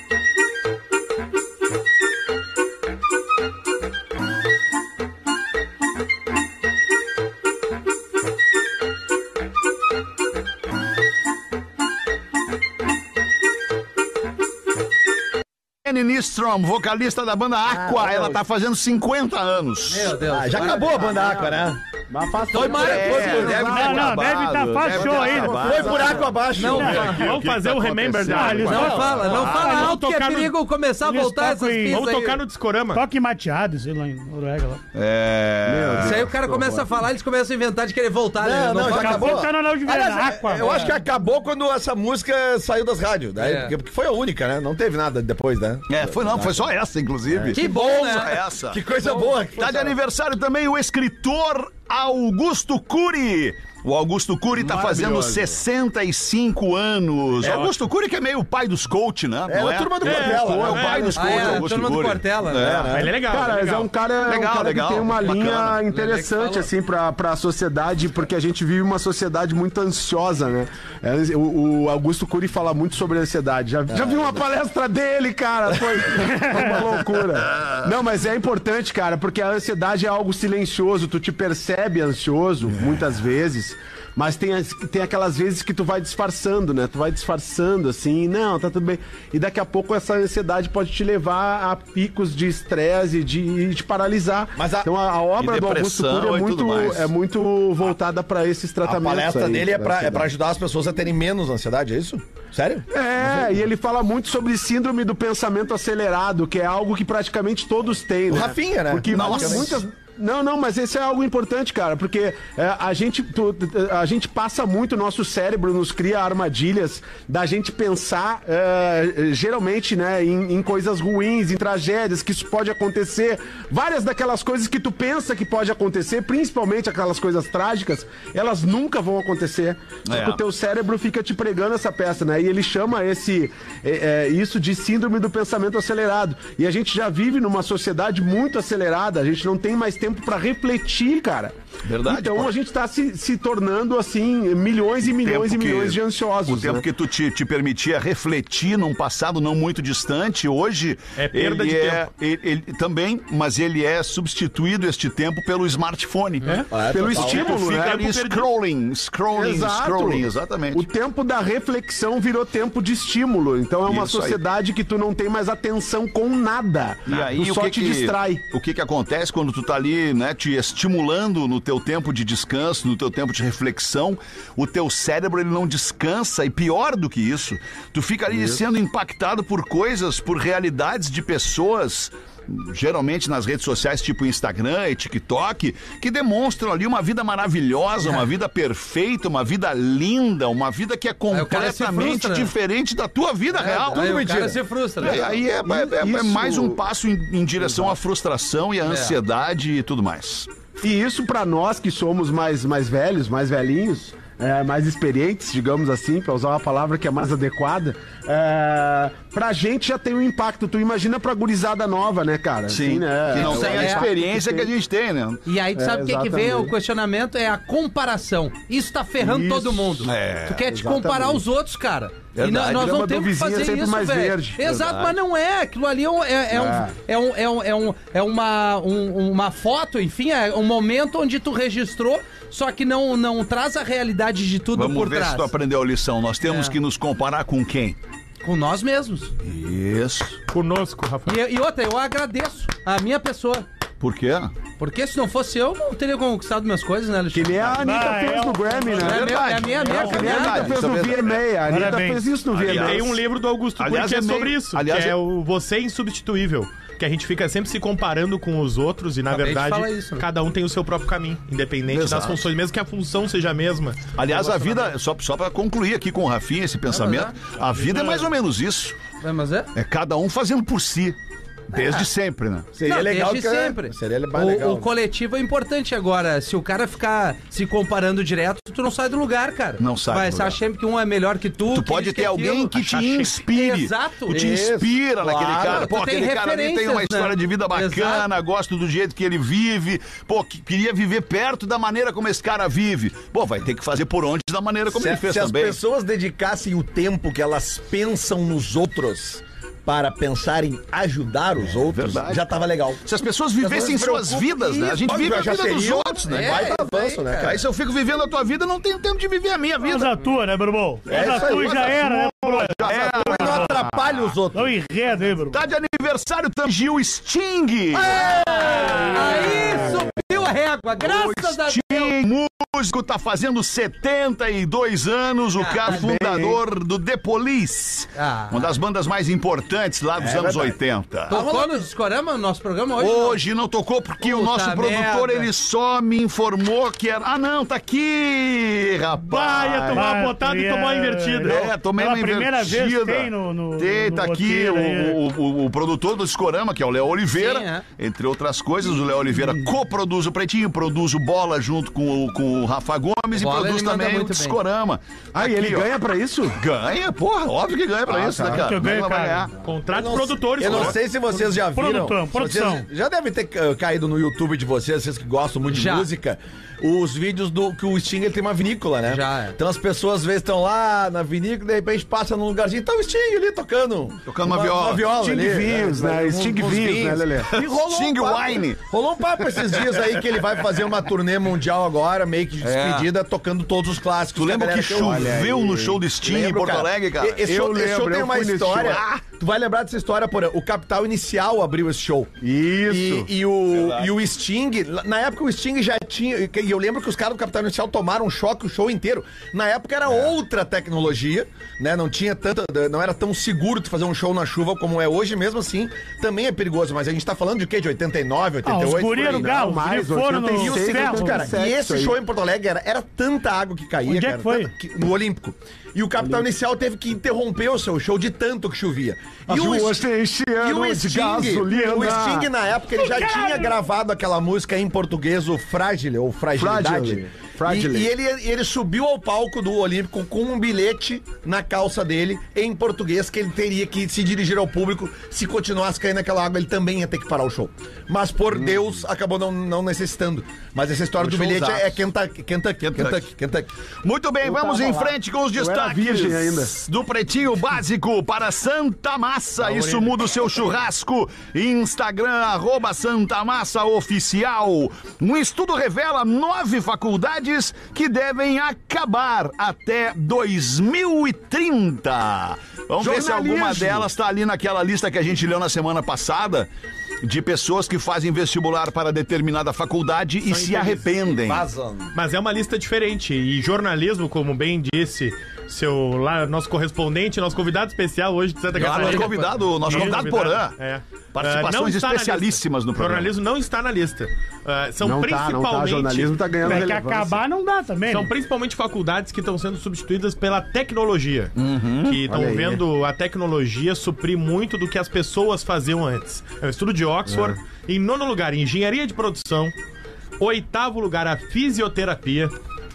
Speaker 4: Lenny Nystrom, vocalista da banda Aqua, ela tá fazendo 50 anos.
Speaker 7: Meu Deus.
Speaker 8: Já acabou a banda Aqua, né?
Speaker 5: Mas faz
Speaker 7: Foi mais.
Speaker 4: Deve ter
Speaker 9: Não, deve
Speaker 4: acabado,
Speaker 9: tá fácil
Speaker 4: deve
Speaker 9: show
Speaker 4: ter
Speaker 9: ainda.
Speaker 4: acabado.
Speaker 8: Foi buraco abaixo.
Speaker 7: Não,
Speaker 6: Vamos fazer o Remember da
Speaker 9: eles
Speaker 6: Água.
Speaker 7: Não fala
Speaker 6: vamos
Speaker 7: alto que é
Speaker 6: tocar no-
Speaker 7: perigo começar a
Speaker 9: Eles
Speaker 7: voltar essas
Speaker 9: tocam em-
Speaker 7: pistas
Speaker 6: Vamos
Speaker 7: aí.
Speaker 6: tocar no Discorama.
Speaker 9: Toque mateado, sei lá, em Noruega lá.
Speaker 7: Isso aí o cara começa a falar, eles começam a inventar de querer voltar, né?
Speaker 8: Não, já
Speaker 7: toca-
Speaker 8: acabou.
Speaker 9: Tá no Léo de Verão,
Speaker 8: Aliás,
Speaker 9: Aqua.
Speaker 8: eu acho que acabou quando essa música saiu das rádios. Daí,
Speaker 7: É.
Speaker 8: porque foi a única, né? Não teve nada depois, né?
Speaker 4: Foi só essa, inclusive.
Speaker 7: Que bom,
Speaker 4: Só
Speaker 7: né?
Speaker 4: essa.
Speaker 8: Que coisa boa. que foi
Speaker 4: Tá de
Speaker 8: essa-
Speaker 4: aniversário também o escritor Augusto Cury. O Augusto Cury tá fazendo 65 anos. Augusto Cury que é meio o pai dos coach, né?
Speaker 8: É
Speaker 4: Não
Speaker 8: a turma do Cortella,
Speaker 4: É o
Speaker 8: né?
Speaker 4: pai dos
Speaker 7: Ah,
Speaker 4: coach,
Speaker 7: é, a
Speaker 4: Augusto
Speaker 7: turma do
Speaker 4: Cury.
Speaker 7: Cortella, né?
Speaker 6: Ele é legal.
Speaker 5: Cara,
Speaker 6: ele é
Speaker 5: mas
Speaker 6: legal.
Speaker 5: é um cara,
Speaker 4: Legal,
Speaker 5: que tem uma
Speaker 4: bacana.
Speaker 5: linha
Speaker 7: Lele
Speaker 5: interessante,
Speaker 7: que
Speaker 5: assim, pra sociedade, porque a gente vive uma sociedade muito ansiosa, né? O Augusto Cury fala muito sobre ansiedade. Já vi uma palestra dele, cara, foi uma loucura. Não, mas é importante, cara, porque a ansiedade é algo silencioso, tu te percebe ansioso, muitas vezes, Mas tem aquelas vezes que tu vai disfarçando, né? Tu vai disfarçando, assim, não, tá tudo bem. E daqui a pouco essa ansiedade pode te levar a picos de estresse e de te paralisar.
Speaker 8: Mas
Speaker 5: então a obra do Augusto Cury é muito voltada pra esses
Speaker 8: A
Speaker 5: tratamentos.
Speaker 8: palestra
Speaker 5: aí,
Speaker 8: dele é
Speaker 5: da ansiedade.
Speaker 8: pra ajudar as pessoas a terem menos ansiedade, é isso? Sério?
Speaker 5: E ele fala muito sobre síndrome do pensamento acelerado, que é algo que praticamente todos têm, né?
Speaker 8: Rafinha, né?
Speaker 5: Porque muitas... Não, mas esse é algo importante, cara, porque a gente passa muito, o nosso cérebro nos cria armadilhas da gente pensar, geralmente, né, em coisas ruins, em tragédias, que isso pode acontecer. Várias daquelas coisas que tu pensa que pode acontecer, principalmente aquelas coisas trágicas, elas nunca vão acontecer. Porque o teu cérebro fica te pregando essa peça, né? E ele chama isso de síndrome do pensamento acelerado. E a gente já vive numa sociedade muito acelerada, a gente não tem mais tempo pra refletir, cara.
Speaker 4: Verdade.
Speaker 5: Então a gente tá se tornando, assim, milhões e milhões e milhões de ansiosos.
Speaker 4: O tempo, né, que tu te permitia refletir num passado não muito distante, hoje
Speaker 6: é perda de tempo.
Speaker 4: Ele também, mas ele é substituído este tempo pelo smartphone. Pelo estímulo,
Speaker 5: né?
Speaker 4: Fica ali scrolling, exatamente.
Speaker 5: O tempo da reflexão virou tempo de estímulo. Então é uma sociedade que tu não tem mais atenção com nada.
Speaker 4: E aí
Speaker 5: tu só te distrai.
Speaker 4: O que acontece quando tu tá ali, né, te estimulando no teu tempo de descanso, no teu tempo de reflexão, o teu cérebro ele não descansa, e pior do que isso, tu fica ali sendo impactado por coisas, por realidades de pessoas, geralmente nas redes sociais tipo Instagram e TikTok, que demonstram ali uma vida maravilhosa, uma vida perfeita, uma vida linda, uma vida que é completamente diferente da tua vida real.
Speaker 7: Tudo mentira. O cara se frustra, né?
Speaker 4: Aí é mais um passo em direção à frustração e à ansiedade e tudo mais.
Speaker 5: E isso pra nós que somos mais velhos, mais velhinhos, mais experientes, digamos assim, pra usar uma palavra que é mais adequada, pra gente já tem um impacto. Tu imagina pra gurizada nova, né, cara?
Speaker 4: Sim,
Speaker 5: assim, né?
Speaker 4: que não tem a experiência que a gente tem, né?
Speaker 7: E aí tu sabe o que vem o questionamento? É a comparação. Isso tá ferrando todo mundo. Tu quer te comparar aos outros, cara.
Speaker 4: Verdade.
Speaker 7: E nós não temos que fazer
Speaker 5: sempre
Speaker 7: isso,
Speaker 5: mais
Speaker 7: velho.
Speaker 5: verde.
Speaker 7: Exato, mas não é. Aquilo ali é uma foto, enfim, é um momento onde tu registrou, só que não traz a realidade de tudo por trás.
Speaker 4: Vamos ver se tu aprendeu a lição. Nós temos que nos comparar com quem?
Speaker 7: Com nós mesmos.
Speaker 4: Isso.
Speaker 6: Conosco, Rafael.
Speaker 7: E outra, eu agradeço a minha pessoa.
Speaker 4: Por quê?
Speaker 7: Porque se não fosse eu, não teria conquistado minhas coisas, né,
Speaker 5: Que
Speaker 7: Alexandre?
Speaker 5: nem a Anitta fez no Grammy, né?
Speaker 7: É a minha
Speaker 5: Que nem a
Speaker 7: caminhada.
Speaker 5: Anitta fez no VMA. A Anitta fez isso no
Speaker 6: E
Speaker 5: VMA.
Speaker 6: tem um livro do Augusto Cury que é sobre isso,
Speaker 4: aliás,
Speaker 6: que é o Você é Insubstituível. Que a gente fica sempre se comparando com os outros e, na
Speaker 7: Acabei de
Speaker 6: verdade,
Speaker 7: falar isso, né?
Speaker 6: cada um tem o seu próprio caminho, independente das funções, mesmo que a função seja a mesma.
Speaker 4: Aliás, a vida, só pra concluir aqui com o Rafinha esse pensamento, a vida é mais ou menos isso.
Speaker 7: Mas é?
Speaker 4: É cada um fazendo por si. Desde sempre, né?
Speaker 8: Seria
Speaker 7: Não,
Speaker 8: legal
Speaker 7: desde sempre.
Speaker 8: Seria mais legal.
Speaker 7: O coletivo é importante agora. Se o cara ficar se comparando direto, tu não sai do lugar, cara.
Speaker 4: Não sai
Speaker 7: Vai
Speaker 4: do lugar.
Speaker 7: achar sempre que um é melhor que tu.
Speaker 4: Tu
Speaker 7: que
Speaker 4: pode
Speaker 7: isso,
Speaker 4: ter
Speaker 7: que
Speaker 4: alguém
Speaker 7: aquilo.
Speaker 4: que te inspire.
Speaker 7: Exato.
Speaker 4: Tu te inspira naquele
Speaker 8: Claro.
Speaker 4: cara. Pô,
Speaker 7: Tu tem
Speaker 4: aquele cara ali tem uma
Speaker 7: referências,
Speaker 4: história
Speaker 7: né?
Speaker 4: de vida bacana,
Speaker 7: Exato.
Speaker 4: gosto do jeito que ele vive. Pô, queria viver perto da maneira como esse cara vive. Pô, vai ter que fazer por onde da maneira como ele fez
Speaker 8: se as
Speaker 4: também.
Speaker 8: pessoas dedicassem o tempo que elas pensam nos outros para pensar em ajudar os outros,
Speaker 4: verdade.
Speaker 8: já tava legal.
Speaker 4: Se as pessoas vivessem suas vidas, né? A gente vive a
Speaker 8: já
Speaker 4: vida dos
Speaker 8: seria
Speaker 4: outros, né?
Speaker 7: É,
Speaker 8: Vai
Speaker 7: isso
Speaker 8: dar avanço,
Speaker 7: aí,
Speaker 8: né,
Speaker 7: cara.
Speaker 8: cara?
Speaker 4: Aí se eu fico vivendo a tua vida, eu não tenho tempo de viver a minha
Speaker 9: Mas
Speaker 4: vida.
Speaker 9: a tua, né, meu irmão? Mas a
Speaker 8: isso aí,
Speaker 9: tua
Speaker 8: mas
Speaker 9: já
Speaker 8: a
Speaker 9: era, né, bro?
Speaker 8: Não atrapalha os outros.
Speaker 9: Não enreda, hein, bro?
Speaker 4: Tá de aniversário, Tangil Sting.
Speaker 7: Aí subiu a régua, graças a Deus.
Speaker 4: Sting, músico, tá fazendo 72 anos, o cara fundador do The Police. Uma das bandas mais importantes lá dos anos 80.
Speaker 7: Tocou no Discorama, no nosso programa hoje?
Speaker 4: Hoje não tocou porque o
Speaker 7: Puta
Speaker 4: nosso produtor,
Speaker 7: merda.
Speaker 4: ele só me informou que era... Ah, não, tá aqui, rapaz.
Speaker 6: Ia tomar uma botada e tomar uma invertida.
Speaker 4: É, tomei
Speaker 9: Pela
Speaker 4: uma
Speaker 9: primeira
Speaker 4: invertida.
Speaker 9: vez tem no
Speaker 4: Tem, tá aqui
Speaker 9: roteiro aí.
Speaker 4: o produtor do Discorama, que é o Léo Oliveira.
Speaker 7: Sim, é.
Speaker 4: Entre outras coisas, o Léo Oliveira coproduz o Pretinho, produz o Bola junto com o Rafa Gomes
Speaker 7: Bola
Speaker 4: e produz
Speaker 7: ele manda
Speaker 4: também o
Speaker 7: muito bem.
Speaker 4: Discorama.
Speaker 5: Ah, e
Speaker 4: Aqui,
Speaker 5: ele
Speaker 4: ó.
Speaker 5: ganha pra isso?
Speaker 4: Ganha, porra, óbvio que ganha pra isso, né, cara?
Speaker 9: Que eu ganho,
Speaker 4: Não vai
Speaker 9: cara.
Speaker 4: ganhar.
Speaker 6: Contratos produtores.
Speaker 8: Eu não
Speaker 6: pô.
Speaker 8: sei se vocês já viram.
Speaker 9: Produção.
Speaker 8: Vocês já devem ter caído no YouTube de vocês que gostam muito
Speaker 7: Já.
Speaker 8: de música, os vídeos do que o Sting ele tem uma vinícola, né?
Speaker 7: Já, é.
Speaker 8: Então as pessoas às vezes estão lá na vinícola, de repente passa num lugarzinho, tá o Sting ali tocando
Speaker 4: uma viola.
Speaker 8: Uma viola
Speaker 5: Sting
Speaker 8: ali,
Speaker 5: vinhos, né?
Speaker 8: Uns
Speaker 5: Sting vinhos, né, Lelê?
Speaker 8: E rolou
Speaker 4: Sting
Speaker 8: um papo,
Speaker 4: wine.
Speaker 8: Rolou um papo esses dias aí que ele vai fazer uma turnê mundial agora, meio que de despedida, tocando todos os clássicos.
Speaker 4: Tu lembra que
Speaker 8: choveu
Speaker 4: choveu no show do Sting em Porto Alegre, cara?
Speaker 8: Esse show tem uma história. Tu vai lembrar dessa história, porra. O Capital Inicial abriu esse show.
Speaker 5: Isso.
Speaker 8: E o Sting, na época o Sting já tinha. E eu lembro que os caras do Capital Inicial tomaram um choque o show inteiro. Na época era outra tecnologia, né? Não tinha tanta. Não era tão seguro de fazer um show na chuva como é hoje, mesmo assim. Também é perigoso, mas a gente tá falando de quê? De 89, 88?
Speaker 9: Os guri no Galo,
Speaker 5: mais,
Speaker 9: foram no
Speaker 5: 86,
Speaker 9: ferro.
Speaker 8: Cara, e esse show em Porto Alegre era tanta água que caía,
Speaker 9: Onde é
Speaker 8: cara,
Speaker 9: que foi?
Speaker 8: no Olímpico. E o Capital Inicial teve que interromper o seu show de tanto que chovia.
Speaker 5: E o Sting,
Speaker 8: na época, ele já tinha gravado aquela música em português, o Frágil, ou Fragilidade. E ele subiu ao palco do Olímpico com um bilhete na calça dele, em português, que ele teria que se dirigir ao público. Se continuasse caindo aquela água, ele também ia ter que parar o show. Mas, por Deus, acabou não necessitando. Mas essa história do bilhete é Kentucky.
Speaker 4: Muito bem, vamos em frente com os destaques do Pretinho Básico para Santa Massa. Isso muda o seu churrasco. Instagram, @SantaMassaOficial. Um estudo revela 9 faculdades que devem acabar até 2030. Vamos ver se alguma delas está ali naquela lista que a gente leu na semana passada, de pessoas que fazem vestibular para determinada faculdade e se arrependem.
Speaker 6: Mas é uma lista diferente. E jornalismo, como bem disse nosso correspondente, nosso convidado especial hoje de Santa Catarina.
Speaker 4: Nosso convidado Porã. Participações especialíssimas no programa.
Speaker 6: Jornalismo não está na lista. São principalmente.
Speaker 5: Não tá. Jornalismo tá ganhando relevância.
Speaker 9: Que acabar não dá também.
Speaker 6: São principalmente faculdades que estão sendo substituídas pela tecnologia. Que estão vendo a tecnologia suprir muito do que as pessoas faziam antes. É um estudo de Oxford. Em 9º lugar, engenharia de produção. 8º lugar, a fisioterapia.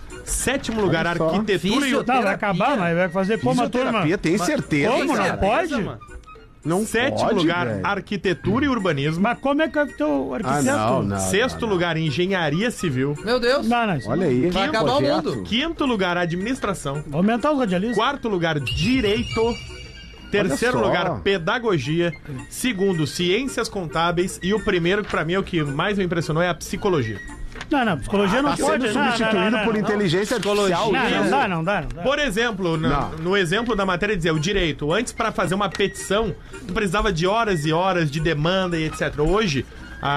Speaker 6: 7º lugar, arquitetura e...
Speaker 9: Não, vai acabar, mas vai fazer como a turma?
Speaker 5: Tem certeza.
Speaker 9: Como? Não pode?
Speaker 5: Não
Speaker 6: 7º lugar,
Speaker 5: velho.
Speaker 6: Arquitetura e urbanismo.
Speaker 9: Mas como é que é o teu arquiteto?
Speaker 5: Não.
Speaker 6: 6º lugar, engenharia civil.
Speaker 7: Meu Deus.
Speaker 9: Não.
Speaker 5: Olha aí.
Speaker 7: Vai acabar o mundo.
Speaker 6: 5º lugar, administração.
Speaker 9: Vou aumentar o radialismo.
Speaker 6: 4º lugar, direito. 3º lugar, pedagogia. 2º, ciências contábeis. E o primeiro, que pra mim é o que mais me impressionou, é a psicologia.
Speaker 9: Não, psicologia não pode.
Speaker 5: Sendo substituído por inteligência artificial.
Speaker 9: Não dá.
Speaker 6: Por exemplo, no exemplo da matéria dizia o direito. Antes, para fazer uma petição, tu precisava de horas e horas de demanda e etc. Hoje,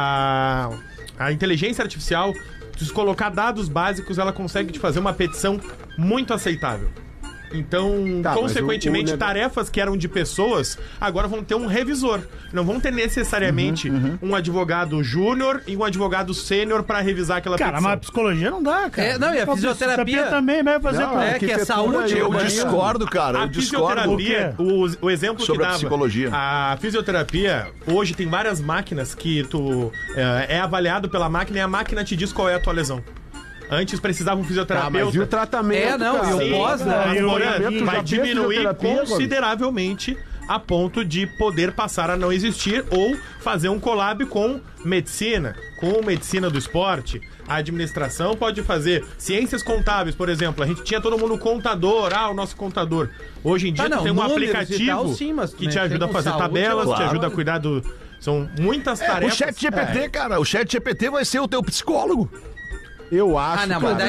Speaker 6: a inteligência artificial, se colocar dados básicos, ela consegue te fazer uma petição muito aceitável. Então, consequentemente, tarefas que eram de pessoas agora vão ter um revisor. Não vão ter necessariamente um advogado júnior e um advogado sênior pra revisar aquela petição.
Speaker 9: Cara, mas a psicologia não dá, cara.
Speaker 7: Não, e a fisioterapia
Speaker 9: também vai fazer
Speaker 7: que é saúde.
Speaker 4: Eu discordo, cara.
Speaker 6: A fisioterapia, o exemplo
Speaker 4: sobre
Speaker 6: que dava,
Speaker 4: a psicologia.
Speaker 6: A fisioterapia, hoje tem várias máquinas que tu é avaliado pela máquina e a máquina te diz qual é a tua lesão. Antes precisava um fisioterapeuta.
Speaker 5: Mas e o tratamento,
Speaker 6: e o pós, vai diminuir
Speaker 5: fisioterapia,
Speaker 6: consideravelmente a ponto de poder passar a não existir ou fazer um collab com medicina do esporte. A administração pode fazer ciências contábeis, por exemplo. A gente tinha todo mundo contador, o nosso contador. Hoje em dia tem um aplicativo que te ajuda a fazer tabelas, te ajuda a cuidar do... São muitas tarefas.
Speaker 4: O ChatGPT, cara, o ChatGPT vai ser o teu psicólogo.
Speaker 5: Eu acho.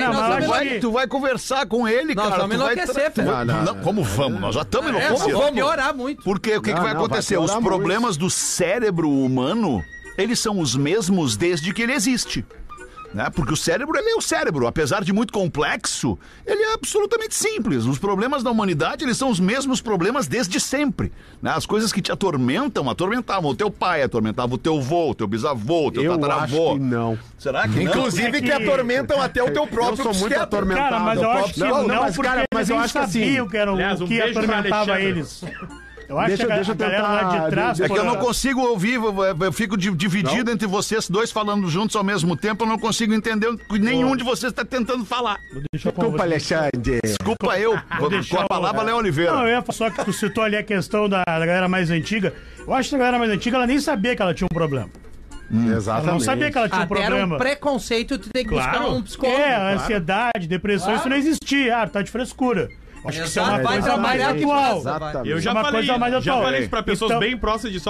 Speaker 4: Tu vai conversar com ele,
Speaker 7: nós
Speaker 4: cara.
Speaker 7: Vamos enlouquecer,
Speaker 4: Como vamos? Nós já estamos enlouquecendo.
Speaker 7: Vamos piorar muito.
Speaker 4: Porque o que vai acontecer? Os problemas do cérebro humano, eles são os mesmos desde que ele existe. Né? Porque o cérebro, ele é o cérebro. Apesar de muito complexo, ele é absolutamente simples. Os problemas da humanidade, eles são os mesmos problemas desde sempre. Né? As coisas que te atormentavam o teu pai, atormentavam o teu avô, o teu bisavô, o teu tataravô.
Speaker 5: Acho que não.
Speaker 4: Será que
Speaker 8: Inclusive que atormentam até o teu próprio.
Speaker 5: Eu sou muito atormentado.
Speaker 9: Cara, mas eu acho que não,
Speaker 5: mas eu acho que assim...
Speaker 9: sabiam que era o que atormentava eles. Eu acho que a galera lá de trás...
Speaker 4: É que eu não consigo ouvir, eu fico dividido entre vocês dois falando juntos ao mesmo tempo, eu não consigo entender o que nenhum de vocês está tentando falar.
Speaker 5: Desculpa, Alexandre.
Speaker 4: Desculpa eu, com a palavra Léo Oliveira.
Speaker 9: Não, eu ia falar só que tu citou ali a questão da galera mais antiga. Eu acho que a galera mais antiga, ela nem sabia que ela tinha um problema.
Speaker 5: Exatamente.
Speaker 9: Ela não sabia que ela tinha um problema.
Speaker 7: Era um preconceito, tu tem que buscar um psicólogo.
Speaker 9: Ansiedade, depressão, isso não existia. Tá de frescura. Acho que isso é uma coisa mais atual.
Speaker 6: Eu já falei isso pra pessoas bem próximas de vocês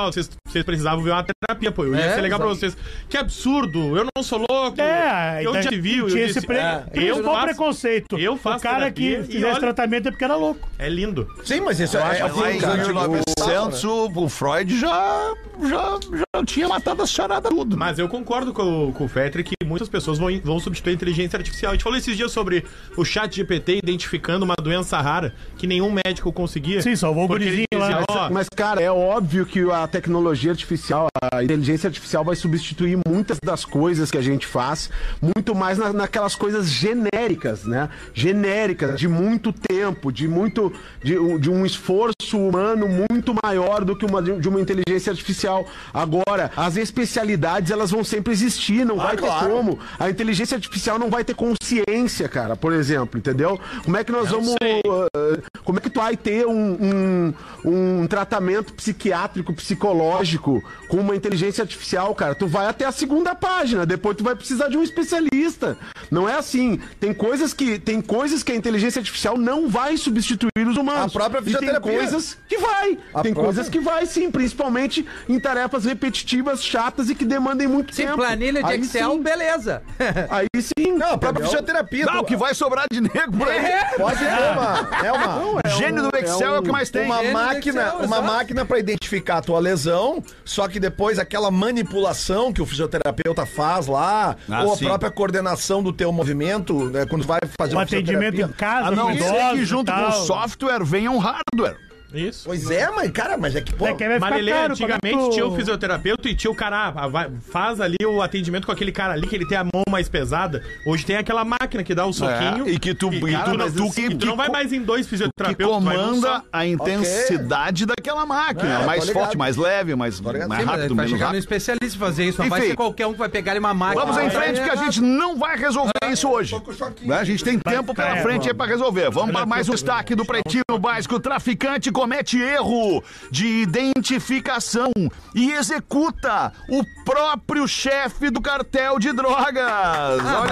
Speaker 6: Vocês precisavam ver uma terapia, pô. Eu ia ser legal pra vocês. Que absurdo, eu não sou louco. Eu
Speaker 9: então,
Speaker 6: te vi, eu
Speaker 9: esse
Speaker 6: disse...
Speaker 9: eu faço preconceito.
Speaker 6: Eu faço
Speaker 9: o cara
Speaker 6: terapia,
Speaker 9: que fizesse tratamento é porque era louco.
Speaker 6: É lindo.
Speaker 8: Sim, mas isso
Speaker 4: Lá em 1900, o Freud já tinha matado as charadas tudo.
Speaker 6: Mas eu concordo com o Fetter que muitas pessoas vão substituir a inteligência artificial. A gente falou esses dias sobre o chat GPT identificando uma doença rara que nenhum médico conseguia.
Speaker 9: Sim, salvou o gurizinho lá.
Speaker 5: Mas, cara, é óbvio que a tecnologia artificial, a inteligência artificial vai substituir muitas das coisas que a gente faz, muito mais naquelas coisas genéricas, né? Genéricas, de muito tempo, de um esforço humano muito maior do que de uma inteligência artificial. Agora, as especialidades, elas vão sempre existir, não vai ter como. A inteligência artificial não vai ter consciência, cara, por exemplo, entendeu? Como é que nós vamos... como é que tu vai ter um tratamento psiquiátrico, psicológico com uma inteligência artificial, cara? Tu vai até a segunda página, depois tu vai precisar de um especialista. Não é assim. Tem coisas que a inteligência artificial não vai substituir os humanos.
Speaker 8: A própria fisioterapia.
Speaker 5: E tem coisas que vai. Coisas que vai, sim, principalmente em tarefas repetitivas, chatas e que demandem muito tempo.
Speaker 7: Planilha de Excel, sim. Beleza.
Speaker 5: Aí sim.
Speaker 8: Não, a própria fisioterapia.
Speaker 4: Não, o que vai sobrar de nego por aí.
Speaker 8: Pode ter uma.
Speaker 4: Gênio do Excel é o que mais tem.
Speaker 8: Uma máquina pra identificar a tua lesão, só que depois aquela manipulação que o fisioterapeuta faz lá, ou a própria coordenação do teu movimento, né, quando vai fazer
Speaker 9: um atendimento em casa,
Speaker 4: a não ser que junto com o software venha um hardware.
Speaker 6: Isso.
Speaker 8: Pois é, mas é que, pô...
Speaker 6: Marilê, antigamente tinha o fisioterapeuta e tinha o cara, faz ali o atendimento com aquele cara ali, que ele tem a mão mais pesada. Hoje tem aquela máquina que dá o soquinho.
Speaker 4: E que tu
Speaker 6: não vai mais em dois fisioterapeutas.
Speaker 4: Que comanda a intensidade daquela máquina. Mais forte, mais leve, mais rápido,
Speaker 7: vai chegar no especialista fazer isso. Não vai ser qualquer um que vai pegar uma máquina.
Speaker 4: Vamos em frente, porque a gente não vai resolver isso hoje. A gente tem tempo pela frente aí pra resolver. Vamos para mais um destaque do Pretinho Básico. O traficante comete erro de identificação e executa o próprio chefe do cartel de drogas. Olha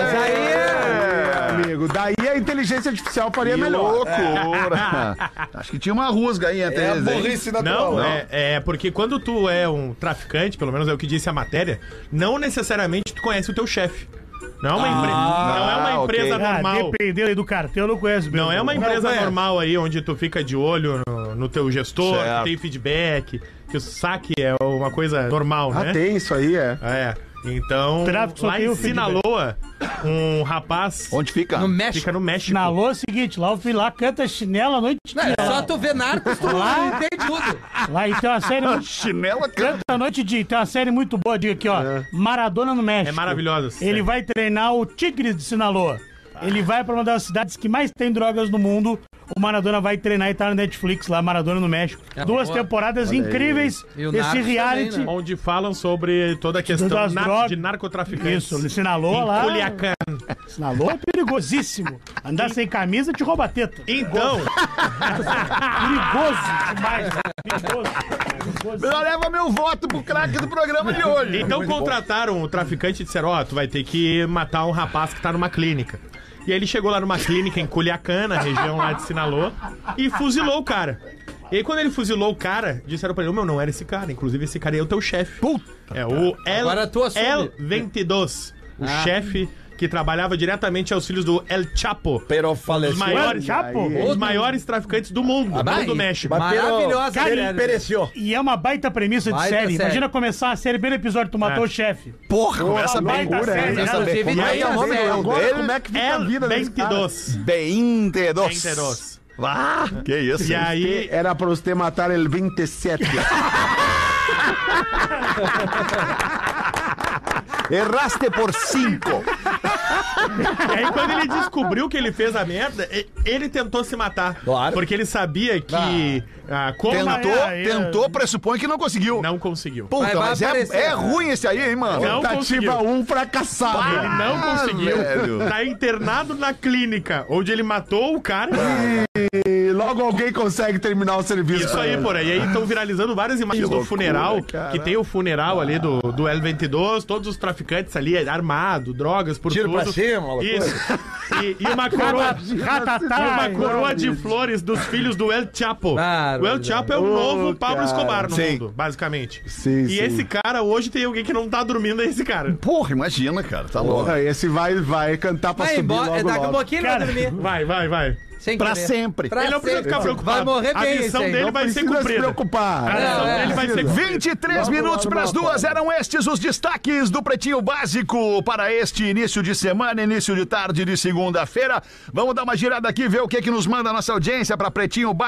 Speaker 4: aí,
Speaker 5: amigo. Daí a inteligência artificial faria melhor.
Speaker 4: Loucura. Acho que tinha uma rusga aí entre eles.
Speaker 8: Burrice natural.
Speaker 6: Não, é porque quando tu é um traficante, pelo menos é o que disse a matéria, não necessariamente tu conhece o teu chefe. Não é uma empresa normal.
Speaker 9: Dependendo do cartel, eu não conheço.
Speaker 6: Não é uma empresa normal aí, onde tu fica de olho no teu gestor, que tem feedback, que o saque é uma coisa normal, né?
Speaker 5: Tem isso aí,
Speaker 6: Então, lá em Sinaloa, um rapaz...
Speaker 4: Onde fica?
Speaker 7: No México.
Speaker 6: Fica no México.
Speaker 9: Sinaloa é o seguinte, lá eu fui lá, canta chinela a noite
Speaker 7: inteira. Só tu vê Narcos, tu entende tudo.
Speaker 9: Lá tem uma série...
Speaker 4: Chinela
Speaker 9: canta a noite de... Tem uma série muito boa, diga aqui, ó. Maradona no México.
Speaker 6: É maravilhosa.
Speaker 9: Ele vai treinar o Tigres de Sinaloa. Ele vai pra uma das cidades que mais tem drogas no mundo. O Maradona vai treinar e tá no Netflix lá, Maradona no México. 2 temporadas incríveis desse reality.
Speaker 6: Também, né? Onde falam sobre toda a questão de narcotraficantes.
Speaker 9: Isso, Sinaloa lá.
Speaker 6: Culiacán.
Speaker 9: Sinaloa é perigosíssimo. Andar sem camisa te rouba a teta.
Speaker 6: Então.
Speaker 9: Perigoso demais. Perigoso.
Speaker 4: Eu levo meu voto pro craque do programa de hoje.
Speaker 6: Então contrataram o traficante e disseram, tu vai ter que matar um rapaz que tá numa clínica. E aí ele chegou lá numa clínica em Culiacán, na região lá de Sinaloa, e fuzilou o cara. E aí quando ele fuzilou o cara, disseram pra ele, não era esse cara, inclusive esse cara aí é o teu chefe. É o El-22, o chefe que trabalhava diretamente aos filhos do El Chapo. Os maiores traficantes do mundo, do México.
Speaker 7: Maravilhosa,
Speaker 9: cara, pereceu. E é uma baita premissa de série. Imagina começar a série bem no episódio, tu matou o chefe.
Speaker 4: Porra, começa bem.
Speaker 7: Como
Speaker 5: é que fica a vida desse cara?
Speaker 4: 22. Que isso.
Speaker 6: E aí...
Speaker 5: Era pra você matar el 27.
Speaker 4: Erraste por 5.
Speaker 6: E aí quando ele descobriu que ele fez a merda, ele tentou se matar.
Speaker 8: Claro.
Speaker 6: Porque ele sabia que...
Speaker 4: Tentou, pressupõe que não conseguiu.
Speaker 6: Não conseguiu.
Speaker 4: Puta, mas é ruim esse aí, hein, mano?
Speaker 5: Tentativa 1 fracassada.
Speaker 6: Ele não conseguiu.
Speaker 4: Velho.
Speaker 6: Tá internado na clínica, onde ele matou o cara.
Speaker 5: E logo alguém consegue terminar o serviço.
Speaker 6: Isso aí, porra. E aí estão viralizando várias imagens do funeral, que tem o funeral ali do El-22, todos os traficantes ali, armado, drogas por
Speaker 8: tiro
Speaker 6: tudo.
Speaker 8: Pra cima,
Speaker 6: isso. E uma coroa de flores dos filhos do El Chapo. O El Chapo é o novo Pablo Escobar no mundo, basicamente. E esse cara, hoje tem alguém que não tá dormindo, é esse cara.
Speaker 4: Porra, imagina, cara, tá louco.
Speaker 5: Esse vai cantar pra subir logo.
Speaker 7: Daqui a pouquinho ele vai dormir.
Speaker 6: Vai.
Speaker 4: Pra sempre.
Speaker 6: Ele não precisa ficar preocupado.
Speaker 7: Vai morrer bem.
Speaker 6: A missão dele vai ser cumprida.
Speaker 5: Se preocupar.
Speaker 6: A missão dele vai ser cumprida.
Speaker 4: 23 minutos pras 2, eram estes os destaques do Pretinho Básico para este início de semana, início de tarde de segunda-feira. Vamos dar uma girada aqui, ver o que nos manda a nossa audiência para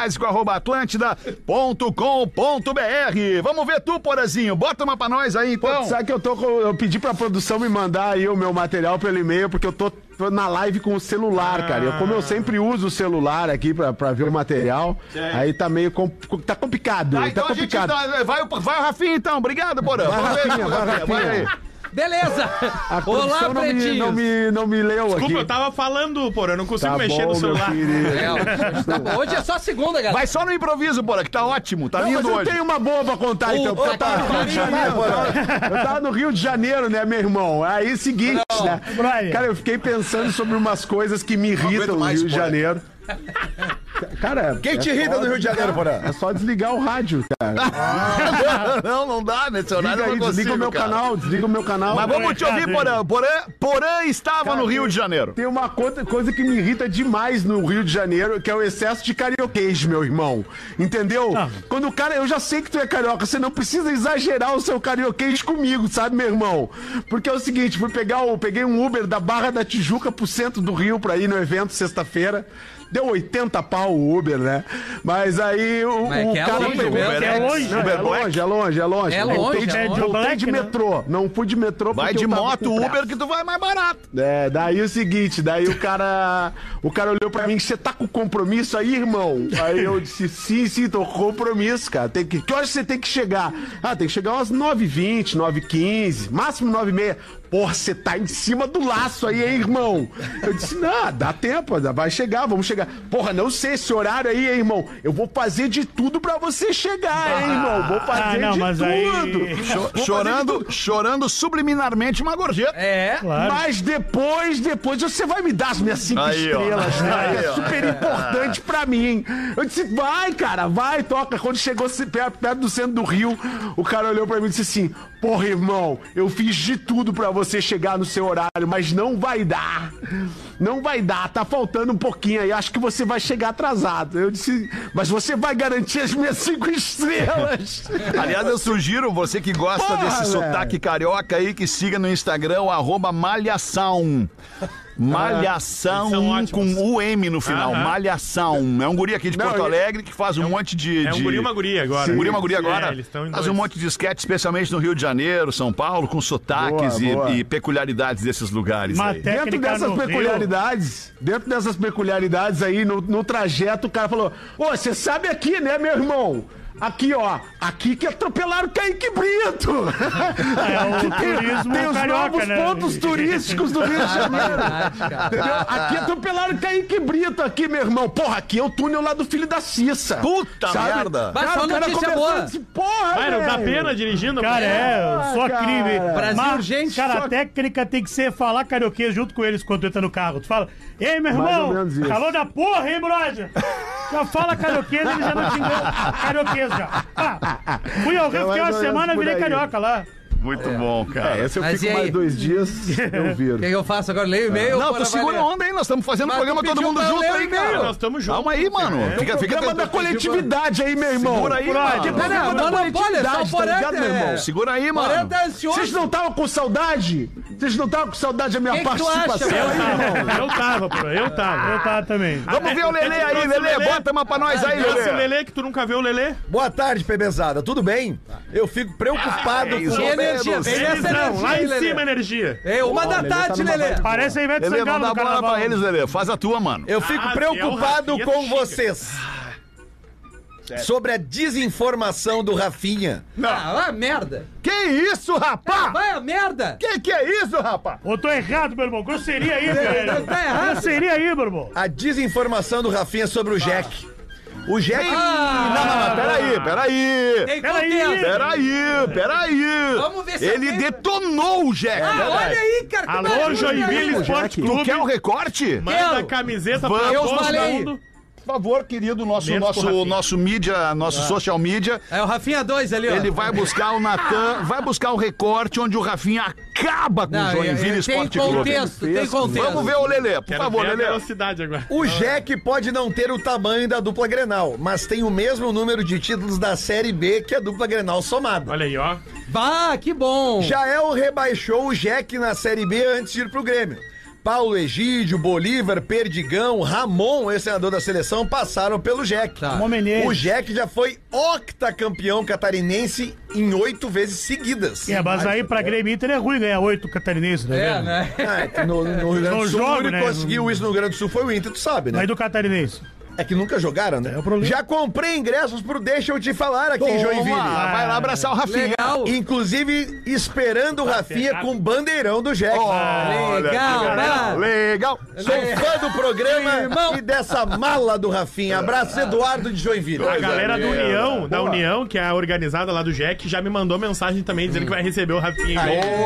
Speaker 4: pretinhobásico@atlântida.com.br. Vamos ver tu, Porazinho. Bota uma pra nós aí, então.
Speaker 5: Sabe que eu pedi pra produção me mandar aí o meu material pelo e-mail, porque eu tô na live com o celular, cara. Como eu sempre uso o celular aqui pra ver o material, aí tá meio tá complicado.
Speaker 4: Então tá complicado. Vai o Rafinha, então. Obrigado, Porã.
Speaker 5: Vai, Rafinha.
Speaker 7: Beleza! Olá, Pretinho!
Speaker 5: Não me leu aqui.
Speaker 6: Desculpa, eu tava falando, Porã, eu não consigo mexer no celular.
Speaker 7: Hoje é só segunda, galera.
Speaker 4: Vai só no improviso, Porã, que tá ótimo, tá lindo hoje.
Speaker 5: Eu tenho uma boa pra contar, então. Eu tava no Rio de Janeiro, né, meu irmão? Aí, seguinte, né? Cara, eu fiquei pensando sobre umas coisas que me irritam no Rio de Janeiro. Cara,
Speaker 8: quem te irrita no Rio de Janeiro, Porã?
Speaker 5: É só desligar o rádio, cara.
Speaker 4: Não dá, nesse horário eu não consigo,
Speaker 5: desliga o meu canal.
Speaker 4: Mas vamos te ouvir, Porã. Porã estava no Rio de Janeiro.
Speaker 5: Tem uma coisa que me irrita demais no Rio de Janeiro, que é o excesso de carioquês, meu irmão. Entendeu? Quando o cara... Eu já sei que tu é carioca, você não precisa exagerar o seu carioquês comigo, sabe, meu irmão? Porque é o seguinte, peguei um Uber da Barra da Tijuca pro centro do Rio pra ir no evento sexta-feira. Deu 80 pau o Uber, né? Mas aí o cara pegou...
Speaker 9: É longe.
Speaker 5: Voltei de metrô. Não fui de metrô porque
Speaker 4: vai de moto, Uber, que tu vai mais barato.
Speaker 5: Daí o seguinte, o cara olhou pra mim, você tá com compromisso aí, irmão? Aí eu disse, sim, tô com compromisso, cara. Que horas você tem que chegar? Tem que chegar umas 9h20, 9h15, máximo 9h30. Porra, você tá em cima do laço aí, hein, irmão? Eu disse, não, dá tempo, vamos chegar. Porra, não sei esse horário aí, hein, irmão? Eu vou fazer de tudo pra você chegar, hein, irmão? Vou fazer tudo.
Speaker 4: Chorando subliminarmente uma gorjeta.
Speaker 5: Claro. Mas depois você vai me dar as minhas 5 estrelas, né? É super importante pra mim. Eu disse, vai, cara, vai, toca. Quando chegou perto do centro do Rio, o cara olhou pra mim e disse assim, porra, irmão, eu fiz de tudo pra você chegar no seu horário, mas não vai dar. Não vai dar, tá faltando um pouquinho aí, acho que você vai chegar atrasado. Eu disse, mas você vai garantir as minhas 5 estrelas.
Speaker 4: Aliás, eu sugiro, você que gosta desse sotaque carioca aí, que siga no Instagram, @malhação. Malhação com UM no final. Malhação. É um guri aqui de Porto Alegre que faz um monte de...
Speaker 6: É um guri e uma guria agora.
Speaker 4: Um guri e uma guria agora. Faz um monte de sketch, especialmente no Rio de Janeiro, São Paulo, com sotaques e peculiaridades desses lugares aí.
Speaker 5: Dentro dessas peculiaridades aí, no trajeto, o cara falou, você sabe aqui, né, meu irmão? Aqui, ó. Aqui que atropelaram o Kaique Brito. Tem os novos pontos turísticos do Rio de Janeiro. Entendeu? Aqui atropelaram o Kaique Brito aqui, meu irmão. Porra, aqui é o túnel lá do filho da Cissa.
Speaker 4: Puta merda.
Speaker 7: Mas só notícia boa.
Speaker 6: Vai, não dá pena dirigindo?
Speaker 9: Cara, só crime.
Speaker 7: Brasil urgente.
Speaker 9: Cara, a técnica tem que ser falar carioquês junto com eles quando tu entra no carro. Tu fala, ei, meu irmão, calor da porra, hein, brother? Já fala carioquês, ele já não xingou carioquês já. Fui ao Rio, fiquei uma semana, virei carioca lá.
Speaker 4: Muito bom, cara.
Speaker 5: Esse eu fico mais 2 dias, eu viro.
Speaker 7: O que eu faço agora? Leio o e-mail?
Speaker 4: Não, tu segura onda aí, nós estamos fazendo o programa todo mundo junto aí, cara.
Speaker 6: Nós estamos juntos.
Speaker 4: Calma aí, mano. Fica
Speaker 5: programa da coletividade aí, meu irmão.
Speaker 4: Segura aí, mano. Segura aí, mano.
Speaker 5: Vocês não estavam com saudade? Vocês não estavam com saudade da minha participação?
Speaker 6: Eu tava, pô. Eu tava também.
Speaker 4: Vamos ver o Lelê aí, Lelê. Bota uma pra nós aí, Lelê.
Speaker 6: Lelê, que tu nunca viu o Lelê?
Speaker 8: Boa tarde, PBzada. Tudo bem? Eu fico preocupado com
Speaker 6: lá em cima, energia.
Speaker 7: Uma da tarde, Lelê.
Speaker 9: Parece a Ivete
Speaker 4: Lelê,
Speaker 9: Sangalo
Speaker 4: não dá
Speaker 9: no
Speaker 4: bola
Speaker 9: carnaval.
Speaker 4: pra eles, Lelê. Faz a tua, mano.
Speaker 8: Eu fico preocupado com vocês. Sobre a desinformação do Rafinha.
Speaker 7: Vai a merda.
Speaker 4: Que isso, rapá?
Speaker 7: Vai a merda.
Speaker 4: Que é isso, rapá?
Speaker 9: Eu tô errado, meu irmão. Grosseria aí, velho.
Speaker 7: Tá errado.
Speaker 9: Grosseria aí, meu irmão.
Speaker 8: A desinformação do Rafinha sobre o Jack. O Jack...
Speaker 4: Não, peraí.
Speaker 7: Vamos ver se
Speaker 4: ele detonou o Jack.
Speaker 7: Olha aí, cara.
Speaker 6: Alô, Joinville Esporte
Speaker 4: Tu
Speaker 6: Clube.
Speaker 4: quer um recorte?
Speaker 6: Manda a camiseta pra todo mundo.
Speaker 4: Por favor, querido, nosso mídia, nosso social media.
Speaker 7: É o Rafinha 2 ali, ó.
Speaker 4: Ele vai buscar o Natan, vai buscar o recorte onde o Rafinha acaba com o Joinville Esporte Clube.
Speaker 7: Tem contexto.
Speaker 4: Vamos ver o Lelê, por favor,
Speaker 6: Lelê.
Speaker 4: Lelê.
Speaker 6: Velocidade agora.
Speaker 8: O Jack pode não ter o tamanho da dupla Grenal, mas tem o mesmo número de títulos da Série B que a dupla Grenal somada.
Speaker 6: Olha aí, ó.
Speaker 7: Que bom.
Speaker 8: Jael rebaixou o Jack na Série B antes de ir pro Grêmio. Paulo Egídio, Bolívar, Perdigão, Ramon, ex-senador da seleção, passaram pelo Jack.
Speaker 7: Tá.
Speaker 8: O Jack já foi octacampeão catarinense em 8 vezes seguidas.
Speaker 9: Mas aí pra Grêmio Inter é ruim ganhar 8 catarinenses, né?
Speaker 7: né?
Speaker 8: No Rio Grande do Sul,
Speaker 9: jogo,
Speaker 8: o único que conseguiu isso no Rio Grande do Sul foi o Inter, tu sabe, né?
Speaker 9: Mas do catarinense.
Speaker 8: É que nunca jogaram, né?
Speaker 9: É o problema.
Speaker 8: Já comprei ingressos pro Deixa Eu Te Falar aqui em Joinville.
Speaker 4: Vai lá abraçar o Rafinha.
Speaker 7: Legal.
Speaker 8: Inclusive, esperando o Rafinha com bandeirão do Jack.
Speaker 4: Legal.
Speaker 8: Sou fã do programa e dessa mala do Rafinha. Abraço, Eduardo de Joinville.
Speaker 6: A galera da União, que é a organizada lá do Jack, já me mandou mensagem também dizendo que vai receber o Rafinha.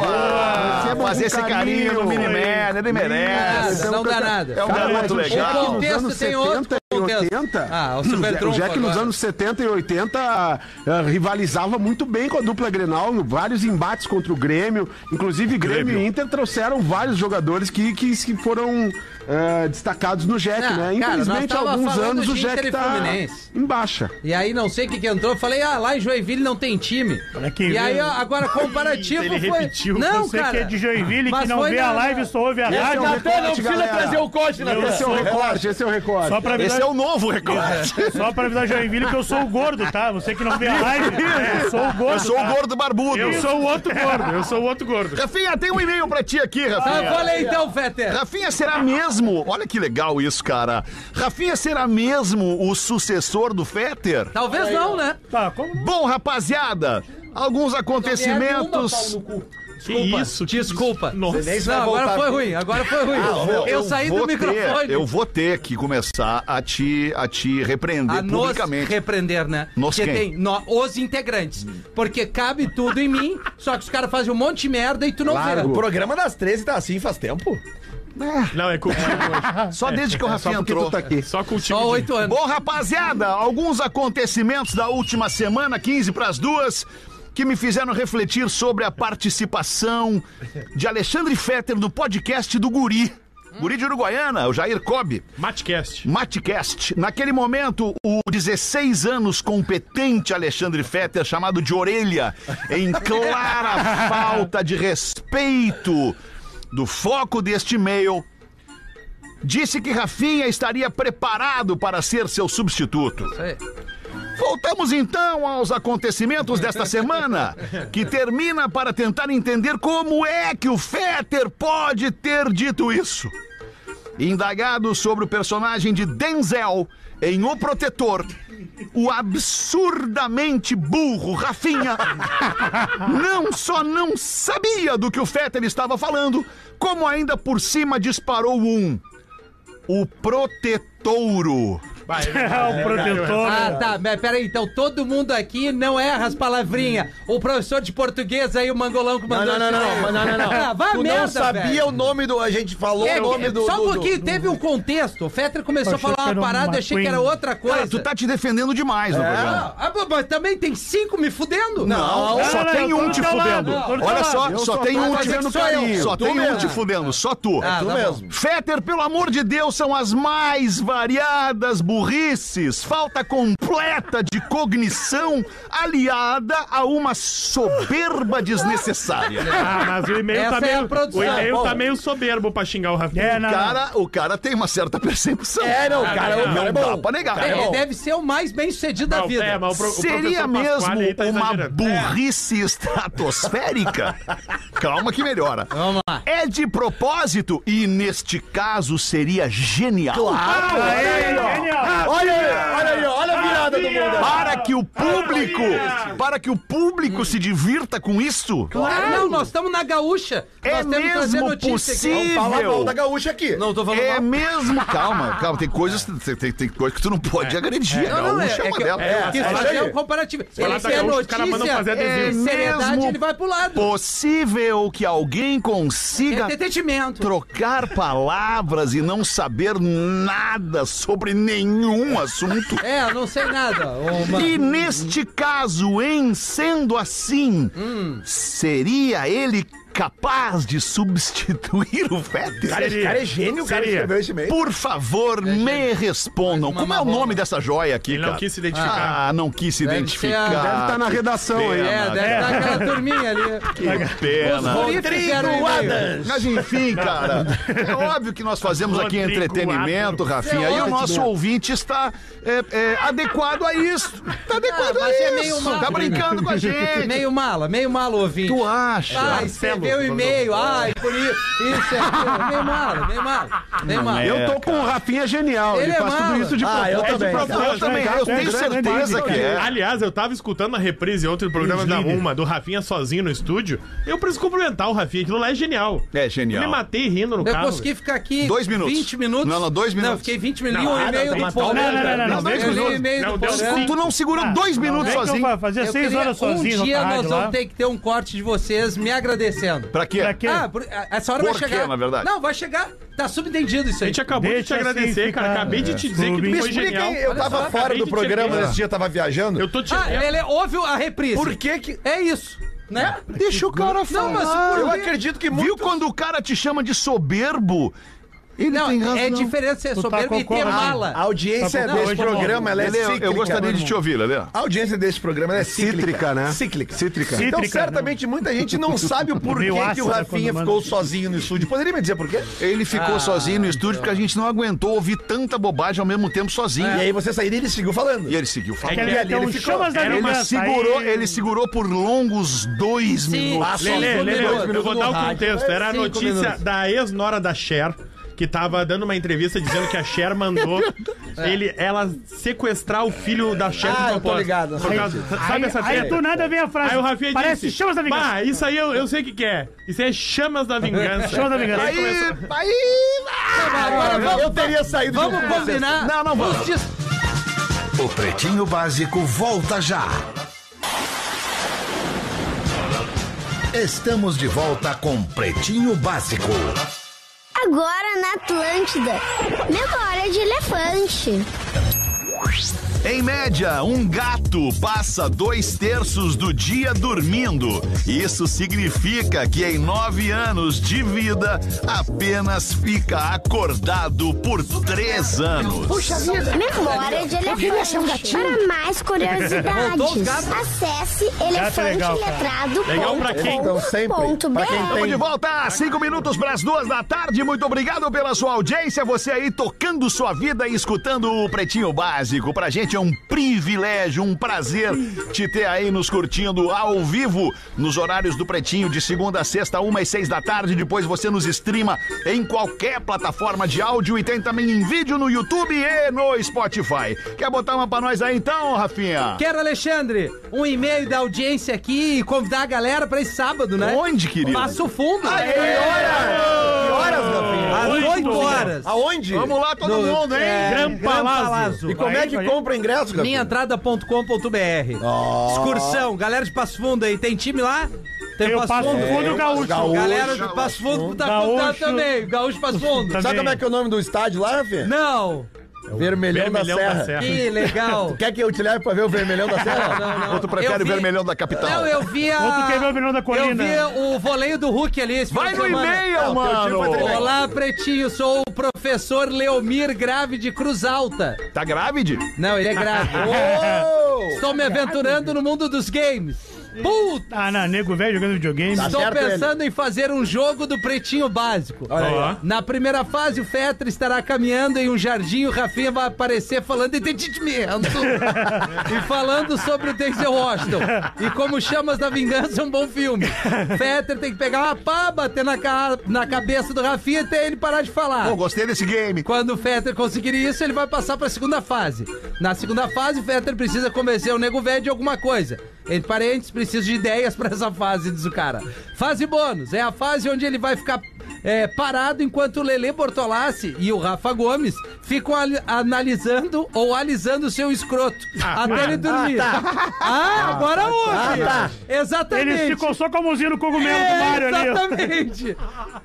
Speaker 4: Fazer esse carinho no Miniman, ele merece.
Speaker 7: Não dá nada.
Speaker 4: É um garoto legal.
Speaker 7: O contexto tem outro.
Speaker 5: 80,
Speaker 7: o Super Trunfo
Speaker 5: o Jack nos anos 70 e 80 rivalizava muito bem com a dupla Grenal, vários embates contra o Grêmio, inclusive Grêmio e Inter trouxeram vários jogadores que foram destacados no Jack, né? Infelizmente, há alguns anos o Jack tá em baixa.
Speaker 7: E aí não sei o que entrou, eu falei, lá em Joinville não tem time. E aí agora comparativo
Speaker 6: ele
Speaker 7: foi...
Speaker 6: repetiu.
Speaker 7: Não,
Speaker 9: Você
Speaker 7: cara,
Speaker 9: que é de Joinville, que não vê a live, só ouve a rádio.
Speaker 8: Não precisa trazer o corte, né?
Speaker 5: Esse é o recorte, esse é o recorte.
Speaker 9: Só pra avisar,
Speaker 4: Esse é o novo recorte.
Speaker 9: só pra avisar Joinville que eu sou o gordo, tá? Você que não vê a live, eu sou o gordo.
Speaker 4: Eu sou o gordo barbudo.
Speaker 6: Eu sou o outro gordo.
Speaker 4: Rafinha, tem um e-mail pra ti aqui, Rafinha.
Speaker 7: Fala aí então, Fetter.
Speaker 4: Rafinha será mesmo... Olha que legal isso, cara. Rafinha será mesmo o sucessor do Fetter?
Speaker 7: Talvez não, né?
Speaker 9: Tá, como?
Speaker 4: Bom, rapaziada, alguns acontecimentos...
Speaker 6: Que isso?
Speaker 7: Desculpa.
Speaker 6: Nossa.
Speaker 7: Não, agora foi ruim. Eu saí do microfone.
Speaker 4: Eu vou ter que começar a te repreender
Speaker 7: A nos
Speaker 4: publicamente.
Speaker 7: repreender, né?
Speaker 4: Nos
Speaker 7: Porque
Speaker 4: quem?
Speaker 7: tem os integrantes. Porque cabe tudo em mim, só que os caras fazem um monte de merda e tu não vê.
Speaker 8: O programa das 13 tá assim faz tempo?
Speaker 6: Não, é cultivo hoje.
Speaker 4: Só desde que o Rafinha entrou.
Speaker 5: Tá aqui.
Speaker 6: Só cultivo.
Speaker 7: Só 8 anos.
Speaker 4: Bom, rapaziada, alguns acontecimentos da última semana, 15 pras 2, que me fizeram refletir sobre a participação de Alexandre Fetter no podcast do Guri. Guri de Uruguaiana, o Jair Cobb. Matcast. Naquele momento, o 16 anos competente Alexandre Fetter, chamado de Orelha, em clara falta de respeito do foco deste e-mail, disse que Rafinha estaria preparado para ser seu substituto.
Speaker 7: Isso aí.
Speaker 4: Voltamos então aos acontecimentos desta semana, que termina para tentar entender como é que o Fetter pode ter dito isso. Indagado sobre o personagem de Denzel em O Protetor, o absurdamente burro Rafinha não só não sabia do que o Fetter estava falando, como ainda por cima disparou o protetouro.
Speaker 9: O protetor.
Speaker 7: Tá, mas peraí, então todo mundo aqui não erra as palavrinhas. O professor de português aí, o mangolão que mandou.
Speaker 8: Não.
Speaker 7: Vai
Speaker 8: Tu
Speaker 7: merda,
Speaker 8: não sabia
Speaker 7: velho.
Speaker 8: o nome do... A gente falou o nome do...
Speaker 7: Só porque teve um contexto. O Fetter começou a
Speaker 9: Achou
Speaker 7: falar
Speaker 9: que era
Speaker 7: uma parada,
Speaker 9: uma
Speaker 7: eu achei que era
Speaker 9: queen.
Speaker 7: outra coisa.
Speaker 4: Cara, tu tá te defendendo demais no programa.
Speaker 7: Mas também tem 5 me fudendo?
Speaker 8: Não.
Speaker 4: Só tem
Speaker 9: eu tô
Speaker 4: um
Speaker 9: do
Speaker 4: te
Speaker 9: teu
Speaker 4: fudendo.
Speaker 9: lado, tô do
Speaker 4: Olha
Speaker 9: teu
Speaker 4: só,
Speaker 9: lado.
Speaker 4: só tem um te
Speaker 7: fazendo carinho.
Speaker 4: Só
Speaker 8: Tu
Speaker 4: tem um
Speaker 8: mesmo.
Speaker 4: te fudendo, só tu.
Speaker 8: Tu mesmo.
Speaker 4: Fetter, pelo amor de Deus, são as mais variadas burrices. Falta completa de cognição aliada a uma soberba desnecessária.
Speaker 6: Mas o e-mail
Speaker 7: Essa
Speaker 6: tá
Speaker 7: é a
Speaker 6: meio...
Speaker 7: produção.
Speaker 6: O e-mail
Speaker 7: Bom.
Speaker 6: tá meio soberbo pra xingar o Rafinha.
Speaker 4: O cara tem uma certa percepção.
Speaker 8: O cara é
Speaker 4: Não dá pra negar.
Speaker 7: Deve ser o mais bem sucedido da vida.
Speaker 6: Mas o
Speaker 4: Seria
Speaker 6: professor
Speaker 4: mesmo
Speaker 6: Pasquale aí tá
Speaker 4: uma
Speaker 6: exagerando.
Speaker 4: burrice estratosférica? Calma que melhora.
Speaker 7: Vamos lá.
Speaker 4: É de propósito e, neste caso, seria genial.
Speaker 8: Olha aí, olha a virada piada do mundo.
Speaker 4: Para que o público se divirta com isso.
Speaker 7: Claro. Não, nós estamos na gaúcha.
Speaker 4: É
Speaker 7: Nós temos que trazer
Speaker 4: mesmo
Speaker 7: notícia aqui.
Speaker 8: Vamos falar mal
Speaker 4: possível.
Speaker 8: da gaúcha aqui.
Speaker 7: Não tô falando
Speaker 4: É
Speaker 7: mal.
Speaker 4: mesmo. Calma. Tem coisas que tu não pode agredir. A gaúcha é uma delas.
Speaker 7: Quis fazer um comparativo. Ele
Speaker 6: da
Speaker 7: quer
Speaker 6: gaúcha, os caras mandam fazer
Speaker 7: notícia,
Speaker 6: adesivo.
Speaker 7: seriedade,
Speaker 4: mesmo
Speaker 7: ele vai pro lado.
Speaker 4: Possível que alguém consiga
Speaker 7: Entretenimento.
Speaker 4: trocar palavras e não saber nada sobre nenhum assunto.
Speaker 7: Eu não sei nada.
Speaker 4: E neste caso, sendo assim, seria ele capaz de substituir o Fetter?
Speaker 8: Cara, esse cara é gênio, o cara que escreveu esse e-mail.
Speaker 4: Por favor, me respondam. Como é o nome dessa joia aqui,
Speaker 6: Ele
Speaker 4: cara?
Speaker 6: não quis se identificar.
Speaker 4: Ah, não quis se
Speaker 7: Deve
Speaker 4: identificar.
Speaker 7: ser a-
Speaker 5: Deve estar na redação aí.
Speaker 7: Deve estar aquela turminha ali.
Speaker 4: Que pena.
Speaker 7: Rodrigo Adams.
Speaker 4: Mas enfim, cara, é óbvio que nós fazemos aqui
Speaker 6: Rodrigo
Speaker 4: entretenimento,
Speaker 6: Adams.
Speaker 4: Rafinha, e o nosso ouvinte está adequado a isso. Tá adequado a
Speaker 7: mas é
Speaker 4: isso.
Speaker 7: meio mal.
Speaker 4: Tá brincando com a gente.
Speaker 7: Meio mala o ouvinte.
Speaker 4: Tu acha?
Speaker 7: Escreveu o e-mail, por isso é aquilo. Meio mala.
Speaker 5: Eu tô com o Rafinha genial.
Speaker 7: Ele
Speaker 5: Ele
Speaker 7: é
Speaker 5: faz tudo
Speaker 7: mala.
Speaker 5: isso de
Speaker 8: eu também.
Speaker 4: Eu também, eu tenho certeza que é.
Speaker 6: Aliás, eu tava escutando a reprise ontem do programa da Uma, do Rafinha sozinho no estúdio. Eu preciso cumprimentar o Rafinha, aquilo lá é genial.
Speaker 4: É genial.
Speaker 6: Eu me matei rindo no
Speaker 7: Eu
Speaker 6: carro.
Speaker 7: consegui ficar aqui
Speaker 4: 2 minutos.
Speaker 7: 20 minutos.
Speaker 4: Não, 2 minutos.
Speaker 7: Não, fiquei 20 minutos.
Speaker 6: Não,
Speaker 7: Li o e-mail
Speaker 6: tá
Speaker 7: do
Speaker 6: matando.
Speaker 7: povo.
Speaker 9: Não,
Speaker 4: dois
Speaker 7: Eu li o
Speaker 4: minutos.
Speaker 7: e-mail
Speaker 6: Não,
Speaker 7: do
Speaker 6: deu
Speaker 7: povo.
Speaker 4: Tu não segurou 2 minutos
Speaker 9: Vem que eu
Speaker 4: sozinho.
Speaker 9: fazia
Speaker 7: Eu
Speaker 9: 6
Speaker 7: queria-
Speaker 9: horas sozinho
Speaker 7: Um
Speaker 9: no
Speaker 7: dia nós
Speaker 9: rádio
Speaker 7: vamos
Speaker 9: lá.
Speaker 7: ter que ter um corte de vocês me agradecendo.
Speaker 4: Pra quê?
Speaker 9: Pra quê?
Speaker 7: Essa hora
Speaker 4: Por
Speaker 7: vai chegar.
Speaker 4: quê, na verdade?
Speaker 7: Não, vai chegar. Tá subentendido isso
Speaker 6: A
Speaker 7: aí.
Speaker 6: gente acabou de te
Speaker 9: Deixa assim
Speaker 6: agradecer, cara.
Speaker 9: ficar.
Speaker 6: Acabei de te dizer que tu
Speaker 9: Me
Speaker 8: Me
Speaker 6: foi
Speaker 8: explica
Speaker 6: genial.
Speaker 8: aí, eu tava
Speaker 6: Olha só,
Speaker 8: fora
Speaker 6: acabei
Speaker 8: do
Speaker 6: de te
Speaker 8: programa
Speaker 6: avisar.
Speaker 8: nesse dia, tava viajando.
Speaker 6: Eu tô te...
Speaker 7: Ele ouve a reprise.
Speaker 8: Por que que...
Speaker 7: É isso, né?
Speaker 4: Deixa o cara falar.
Speaker 7: Não, mas
Speaker 8: Eu
Speaker 7: por quê?
Speaker 8: acredito que
Speaker 4: Viu
Speaker 8: muito...
Speaker 4: quando o cara te chama de soberbo? Ele
Speaker 7: Não,
Speaker 4: tem razão.
Speaker 7: é diferente ser
Speaker 9: Tu tá
Speaker 7: soberbo e ter
Speaker 9: concordando.
Speaker 7: mala.
Speaker 8: A audiência
Speaker 9: Não,
Speaker 8: desse
Speaker 9: hoje
Speaker 8: programa, ela é
Speaker 4: Lelê,
Speaker 8: cíclica.
Speaker 4: eu gostaria de te ouvir, Lelê.
Speaker 8: A audiência desse programa ela é
Speaker 5: Cítrica, né?
Speaker 8: Cíclica.
Speaker 5: Cítrica.
Speaker 8: Então,
Speaker 9: Cítrica,
Speaker 8: certamente, muita gente não sabe o porquê
Speaker 9: Meio
Speaker 8: que o
Speaker 9: ácida
Speaker 8: Rafinha
Speaker 9: quando
Speaker 8: ficou
Speaker 9: manda.
Speaker 8: sozinho no estúdio. Poderia me dizer por quê?
Speaker 4: Ele ficou sozinho no estúdio porque a gente não aguentou ouvir tanta bobagem ao mesmo tempo sozinho.
Speaker 8: E aí você saiu e ele seguiu falando.
Speaker 4: E ele seguiu falando.
Speaker 9: Aquele
Speaker 8: ali ele
Speaker 9: então,
Speaker 8: ficou.
Speaker 9: chamas da
Speaker 4: Ele
Speaker 9: vingança.
Speaker 4: segurou,
Speaker 9: Aí-
Speaker 4: ele segurou por longos 2 minutos.
Speaker 6: Lelê, eu vou dar o contexto. Era a
Speaker 7: 5
Speaker 6: notícia
Speaker 7: minutos.
Speaker 6: da ex-nora da Cher, que tava dando uma entrevista dizendo que a Cher mandou ela sequestrar o filho da Cher de
Speaker 8: Ah, eu tô
Speaker 6: propósito.
Speaker 8: ligado.
Speaker 6: Por causa- sabe essa
Speaker 9: Aí
Speaker 6: treta?
Speaker 9: do nada vem a frase.
Speaker 6: Aí o Rafinha
Speaker 9: Parece
Speaker 6: disse,
Speaker 9: chamas da vingança.
Speaker 6: Bah, isso aí eu sei o que é. Isso é chamas da vingança.
Speaker 9: Chamas da vingança.
Speaker 7: Agora
Speaker 8: Eu teria saído
Speaker 7: vamos
Speaker 8: junto com vocês.
Speaker 7: combinar.
Speaker 4: Não vamos.
Speaker 2: O Pretinho Básico volta já. Estamos de volta com Pretinho Básico.
Speaker 10: Agora na Atlântida. Memória de elefante.
Speaker 4: Em média, um gato passa 2/3 do dia dormindo. Isso significa que em 9 anos de vida, apenas fica acordado por 3 anos.
Speaker 10: Puxa vida. Memória de elefante. Para mais
Speaker 7: Voltou os
Speaker 10: curiosidades,
Speaker 7: gatos?
Speaker 10: acesse
Speaker 9: legal,
Speaker 6: Legal pra quem?
Speaker 8: Então, sempre. Pra quem
Speaker 4: Estamos de
Speaker 8: tem...
Speaker 4: volta, 5 minutos para as 2 da tarde. Muito obrigado pela sua audiência. Você aí tocando sua vida e escutando o Pretinho Básico. Pra gente é um privilégio, um prazer te ter aí nos curtindo ao vivo nos horários do Pretinho de segunda a sexta, 1 às 6 da tarde. Depois você nos streama em qualquer plataforma de áudio e tem também em vídeo no YouTube e no Spotify. Quer botar uma pra nós aí então, Rafinha?
Speaker 7: Quero, Alexandre, um e-mail da audiência aqui e convidar a galera pra esse sábado, né?
Speaker 4: Onde, querido?
Speaker 7: Passo Fundo.
Speaker 8: Que horas, Rafinha?
Speaker 7: Às 8 horas.
Speaker 8: Aonde?
Speaker 4: Vamos lá, todo mundo, hein?
Speaker 9: Gran Palazzo.
Speaker 8: E como é que compra ingresso, Rafinha?
Speaker 7: Minhaentrada.com.br. Excursão, galera de Passo Fundo aí, tem time lá?
Speaker 9: Tem o Passo Fundo e o Gaúcho.
Speaker 7: Galera de Passo Fundo tá
Speaker 9: Gaúcho.
Speaker 7: contando também. Gaúcho Passo Fundo.
Speaker 9: Também.
Speaker 8: Sabe como é que é o nome do estádio lá, Rafinha?
Speaker 7: Não.
Speaker 8: Vermelhão da
Speaker 6: Vermelhão da
Speaker 8: Serra.
Speaker 6: Serra.
Speaker 7: Que legal.
Speaker 8: Quer que eu te leve pra ver o Vermelhão da Serra?
Speaker 7: Não.
Speaker 4: Ou tu prefere
Speaker 7: Eu
Speaker 4: o
Speaker 7: vi-
Speaker 4: vermelhão da capital?
Speaker 7: Não, eu vi a...
Speaker 9: Outro quer ver o Vermelhão da Colina.
Speaker 7: Eu vi o voleio do Hulk ali esse
Speaker 4: Vai
Speaker 7: final
Speaker 4: no
Speaker 7: de semana.
Speaker 4: e-mail, mano!
Speaker 7: Olá, Pretinho, sou o professor Leomir Grave de Cruz Alta.
Speaker 4: Tá grávide?
Speaker 7: Não, ele é grave. Estou me aventurando no mundo dos games. Puta!
Speaker 9: Ah, não, nego velho jogando videogame.
Speaker 7: Estou pensando em fazer um jogo do Pretinho Básico. Na primeira fase, o Fetter estará caminhando em um jardim e o Rafinha vai aparecer falando entendimento. E falando sobre o Denzel Washington. E como Chamas da Vingança é um bom filme. Fetter tem que pegar uma pá, bater na cabeça do Rafinha até ele parar de falar.
Speaker 4: Pô, gostei desse game.
Speaker 7: Quando o Fetter conseguir isso, ele vai passar para a segunda fase. Na segunda fase, o Fetter precisa convencer o nego velho de alguma coisa. Entre parênteses, preciso de ideias para essa fase, diz o cara. Fase bônus, é a fase onde ele vai ficar parado enquanto o Lelê Bortolassi e o Rafa Gomes ficam analisando ou alisando o seu escroto até ele dormir. Agora ouve. Exatamente.
Speaker 9: Ele ficou só com a mãozinha no cogumelo do Mário ali.
Speaker 7: Exatamente.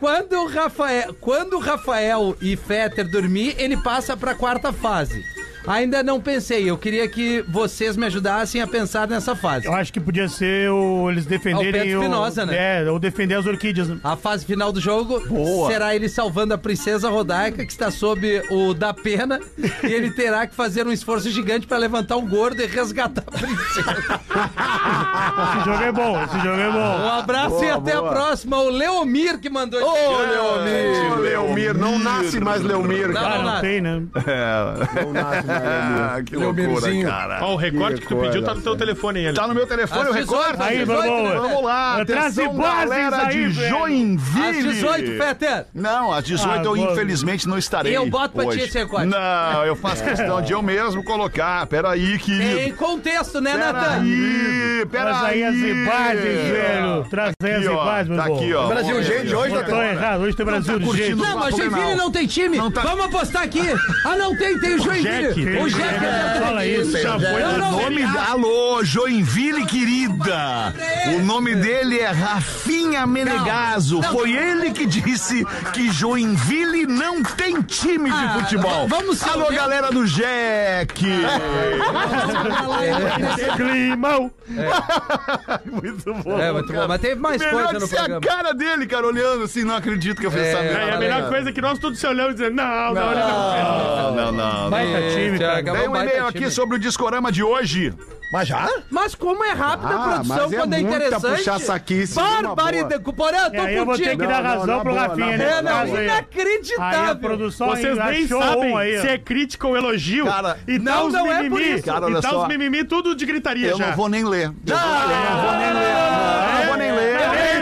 Speaker 7: Quando o Rafael e Fetter dormir, ele passa para a quarta fase. Ainda não pensei, eu queria que vocês me ajudassem a pensar nessa fase.
Speaker 9: Eu acho que podia ser eles defenderem
Speaker 7: o Pedro Espinosa, né?
Speaker 9: ou defender as orquídeas. Né?
Speaker 7: A fase final do jogo será ele salvando a princesa Rodaica, que está sob o da pena, e ele terá que fazer um esforço gigante para levantar um gordo e resgatar a princesa.
Speaker 9: Esse jogo é bom,
Speaker 7: Um abraço e até a próxima. O Leomir que mandou
Speaker 5: Leomir, não nasce mais Leomir.
Speaker 9: Não tem, né?
Speaker 5: Não nasce mais.
Speaker 4: Que loucura, cara.
Speaker 6: Ó, o recorte que tu pediu tá no teu telefone aí.
Speaker 4: Tá no meu telefone o recorte?
Speaker 9: Aí,
Speaker 4: vamos lá. Atenção, galera de Joinville.
Speaker 7: Às 18, Fetter.
Speaker 4: Não, às 18 eu infelizmente não estarei.
Speaker 7: Eu boto pra ti esse recorte.
Speaker 4: Não, eu faço questão de eu mesmo colocar. Peraí, querido.
Speaker 7: Em contexto, né, Natan?
Speaker 9: Traz aí as imagens, velho. Traz aí as imagens, meu
Speaker 4: Tá aqui, ó.
Speaker 8: Brasil Urgente hoje,
Speaker 9: Tô errado, hoje tem Brasil Urgente.
Speaker 7: Não, mas Joinville não tem time. Vamos apostar aqui. Não tem o Joinville. O Jack
Speaker 9: fala isso, já foi.
Speaker 4: Alô, Joinville, querida. O nome dele é Rafinha Menegaso. Foi ele que disse que Joinville não tem time de futebol. Alô, galera do Jack.
Speaker 9: Climão.
Speaker 4: Muito bom.
Speaker 7: Muito bom, mas teve mais
Speaker 4: Melhor
Speaker 7: coisa no
Speaker 4: que ser
Speaker 7: programa.
Speaker 4: a cara dele, cara, olhando assim, não acredito que eu fiz essa merda.
Speaker 6: É a melhor coisa que nós todos se olhamos e dizendo, não.
Speaker 9: Baita time, cara.
Speaker 4: Tem um e-mail aqui sobre o Discorama de hoje.
Speaker 8: Mas já?
Speaker 7: Mas como é rápida a produção quando é interessante.
Speaker 5: Puxar saquice.
Speaker 7: Barbaridade. Porém, eu tô
Speaker 9: eu vou ter que dar razão pro Rafinha, né?
Speaker 7: Inacreditável.
Speaker 9: Aí a produção
Speaker 6: Vocês nem sabem se é crítica ou elogio.
Speaker 4: Cara,
Speaker 6: e tá os mimimi.
Speaker 4: Cara, olha só.
Speaker 6: Os mimimi tudo de gritaria
Speaker 4: Eu
Speaker 6: já.
Speaker 4: não vou nem ler.
Speaker 5: Não vou nem ler.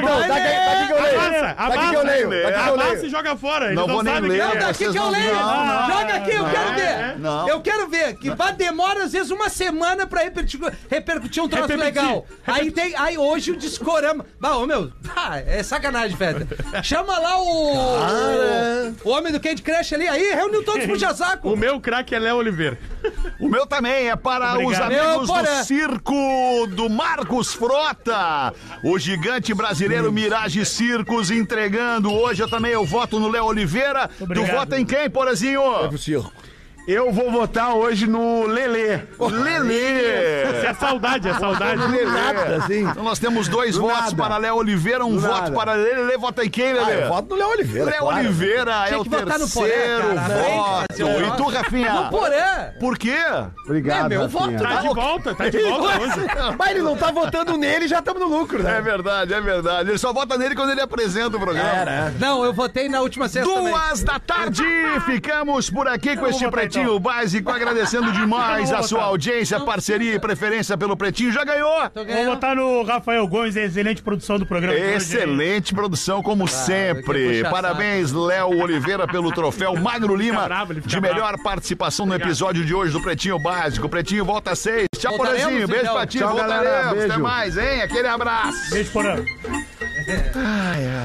Speaker 6: Abaixa e joga fora.
Speaker 4: Não vou nem ler.
Speaker 7: Não, daqui que eu leio. Joga aqui, eu quero ver.
Speaker 4: Não.
Speaker 7: Eu quero ver. Que demora às vezes uma semana pra repercutir um troço legal. Aí hoje o Discorama. É sacanagem, Fetter. Chama lá o homem do Candy Crush ali. Aí reuniu todos pro Jazaco.
Speaker 6: O meu craque é Léo Oliveira.
Speaker 4: O meu também é para os amigos do circo do Marcos Frota. O gigante brasileiro Mirage Circos entregando. Hoje eu voto no Léo Oliveira.
Speaker 9: Obrigado.
Speaker 4: Tu vota em quem, Porazinho?
Speaker 5: Eu vou votar hoje no Lelê.
Speaker 6: Isso é saudade,
Speaker 8: Nada, assim.
Speaker 4: Então nós temos 2 votos para Léo Oliveira, um voto para Lelê. Lelê vota em quem, Lelê?
Speaker 8: Eu voto no Léo Oliveira.
Speaker 4: Léo Oliveira é o
Speaker 7: votar no Porã,
Speaker 4: terceiro
Speaker 7: cara.
Speaker 4: voto. E tu, Rafinha?
Speaker 7: No Porã.
Speaker 4: Por quê?
Speaker 5: Obrigado,
Speaker 7: meu
Speaker 5: Rafinha.
Speaker 7: voto.
Speaker 6: Tá de volta hoje.
Speaker 8: Mas ele não tá votando nele, já estamos no lucro, né?
Speaker 4: É verdade. Ele só vota nele quando ele apresenta o programa.
Speaker 7: Não, eu votei na última sexta também.
Speaker 4: 2 da tarde, ficamos por aqui com este Pretinho Básico, agradecendo demais a sua audiência, parceria e preferência pelo Pretinho. Já ganhou?
Speaker 9: Vou votar no Rafael Gomes, excelente produção do programa.
Speaker 4: Excelente produção, como sempre. Parabéns, Léo Oliveira, pelo troféu Magro Lima de melhor participação no episódio de hoje do Pretinho Básico. O Pretinho volta às 6. Tchau, Porazinho. Beijo pra ti.
Speaker 5: Tchau, galera.
Speaker 4: Voltaremos.
Speaker 5: Beijo.
Speaker 4: Até mais, hein? Aquele abraço.
Speaker 9: Beijo, Porã.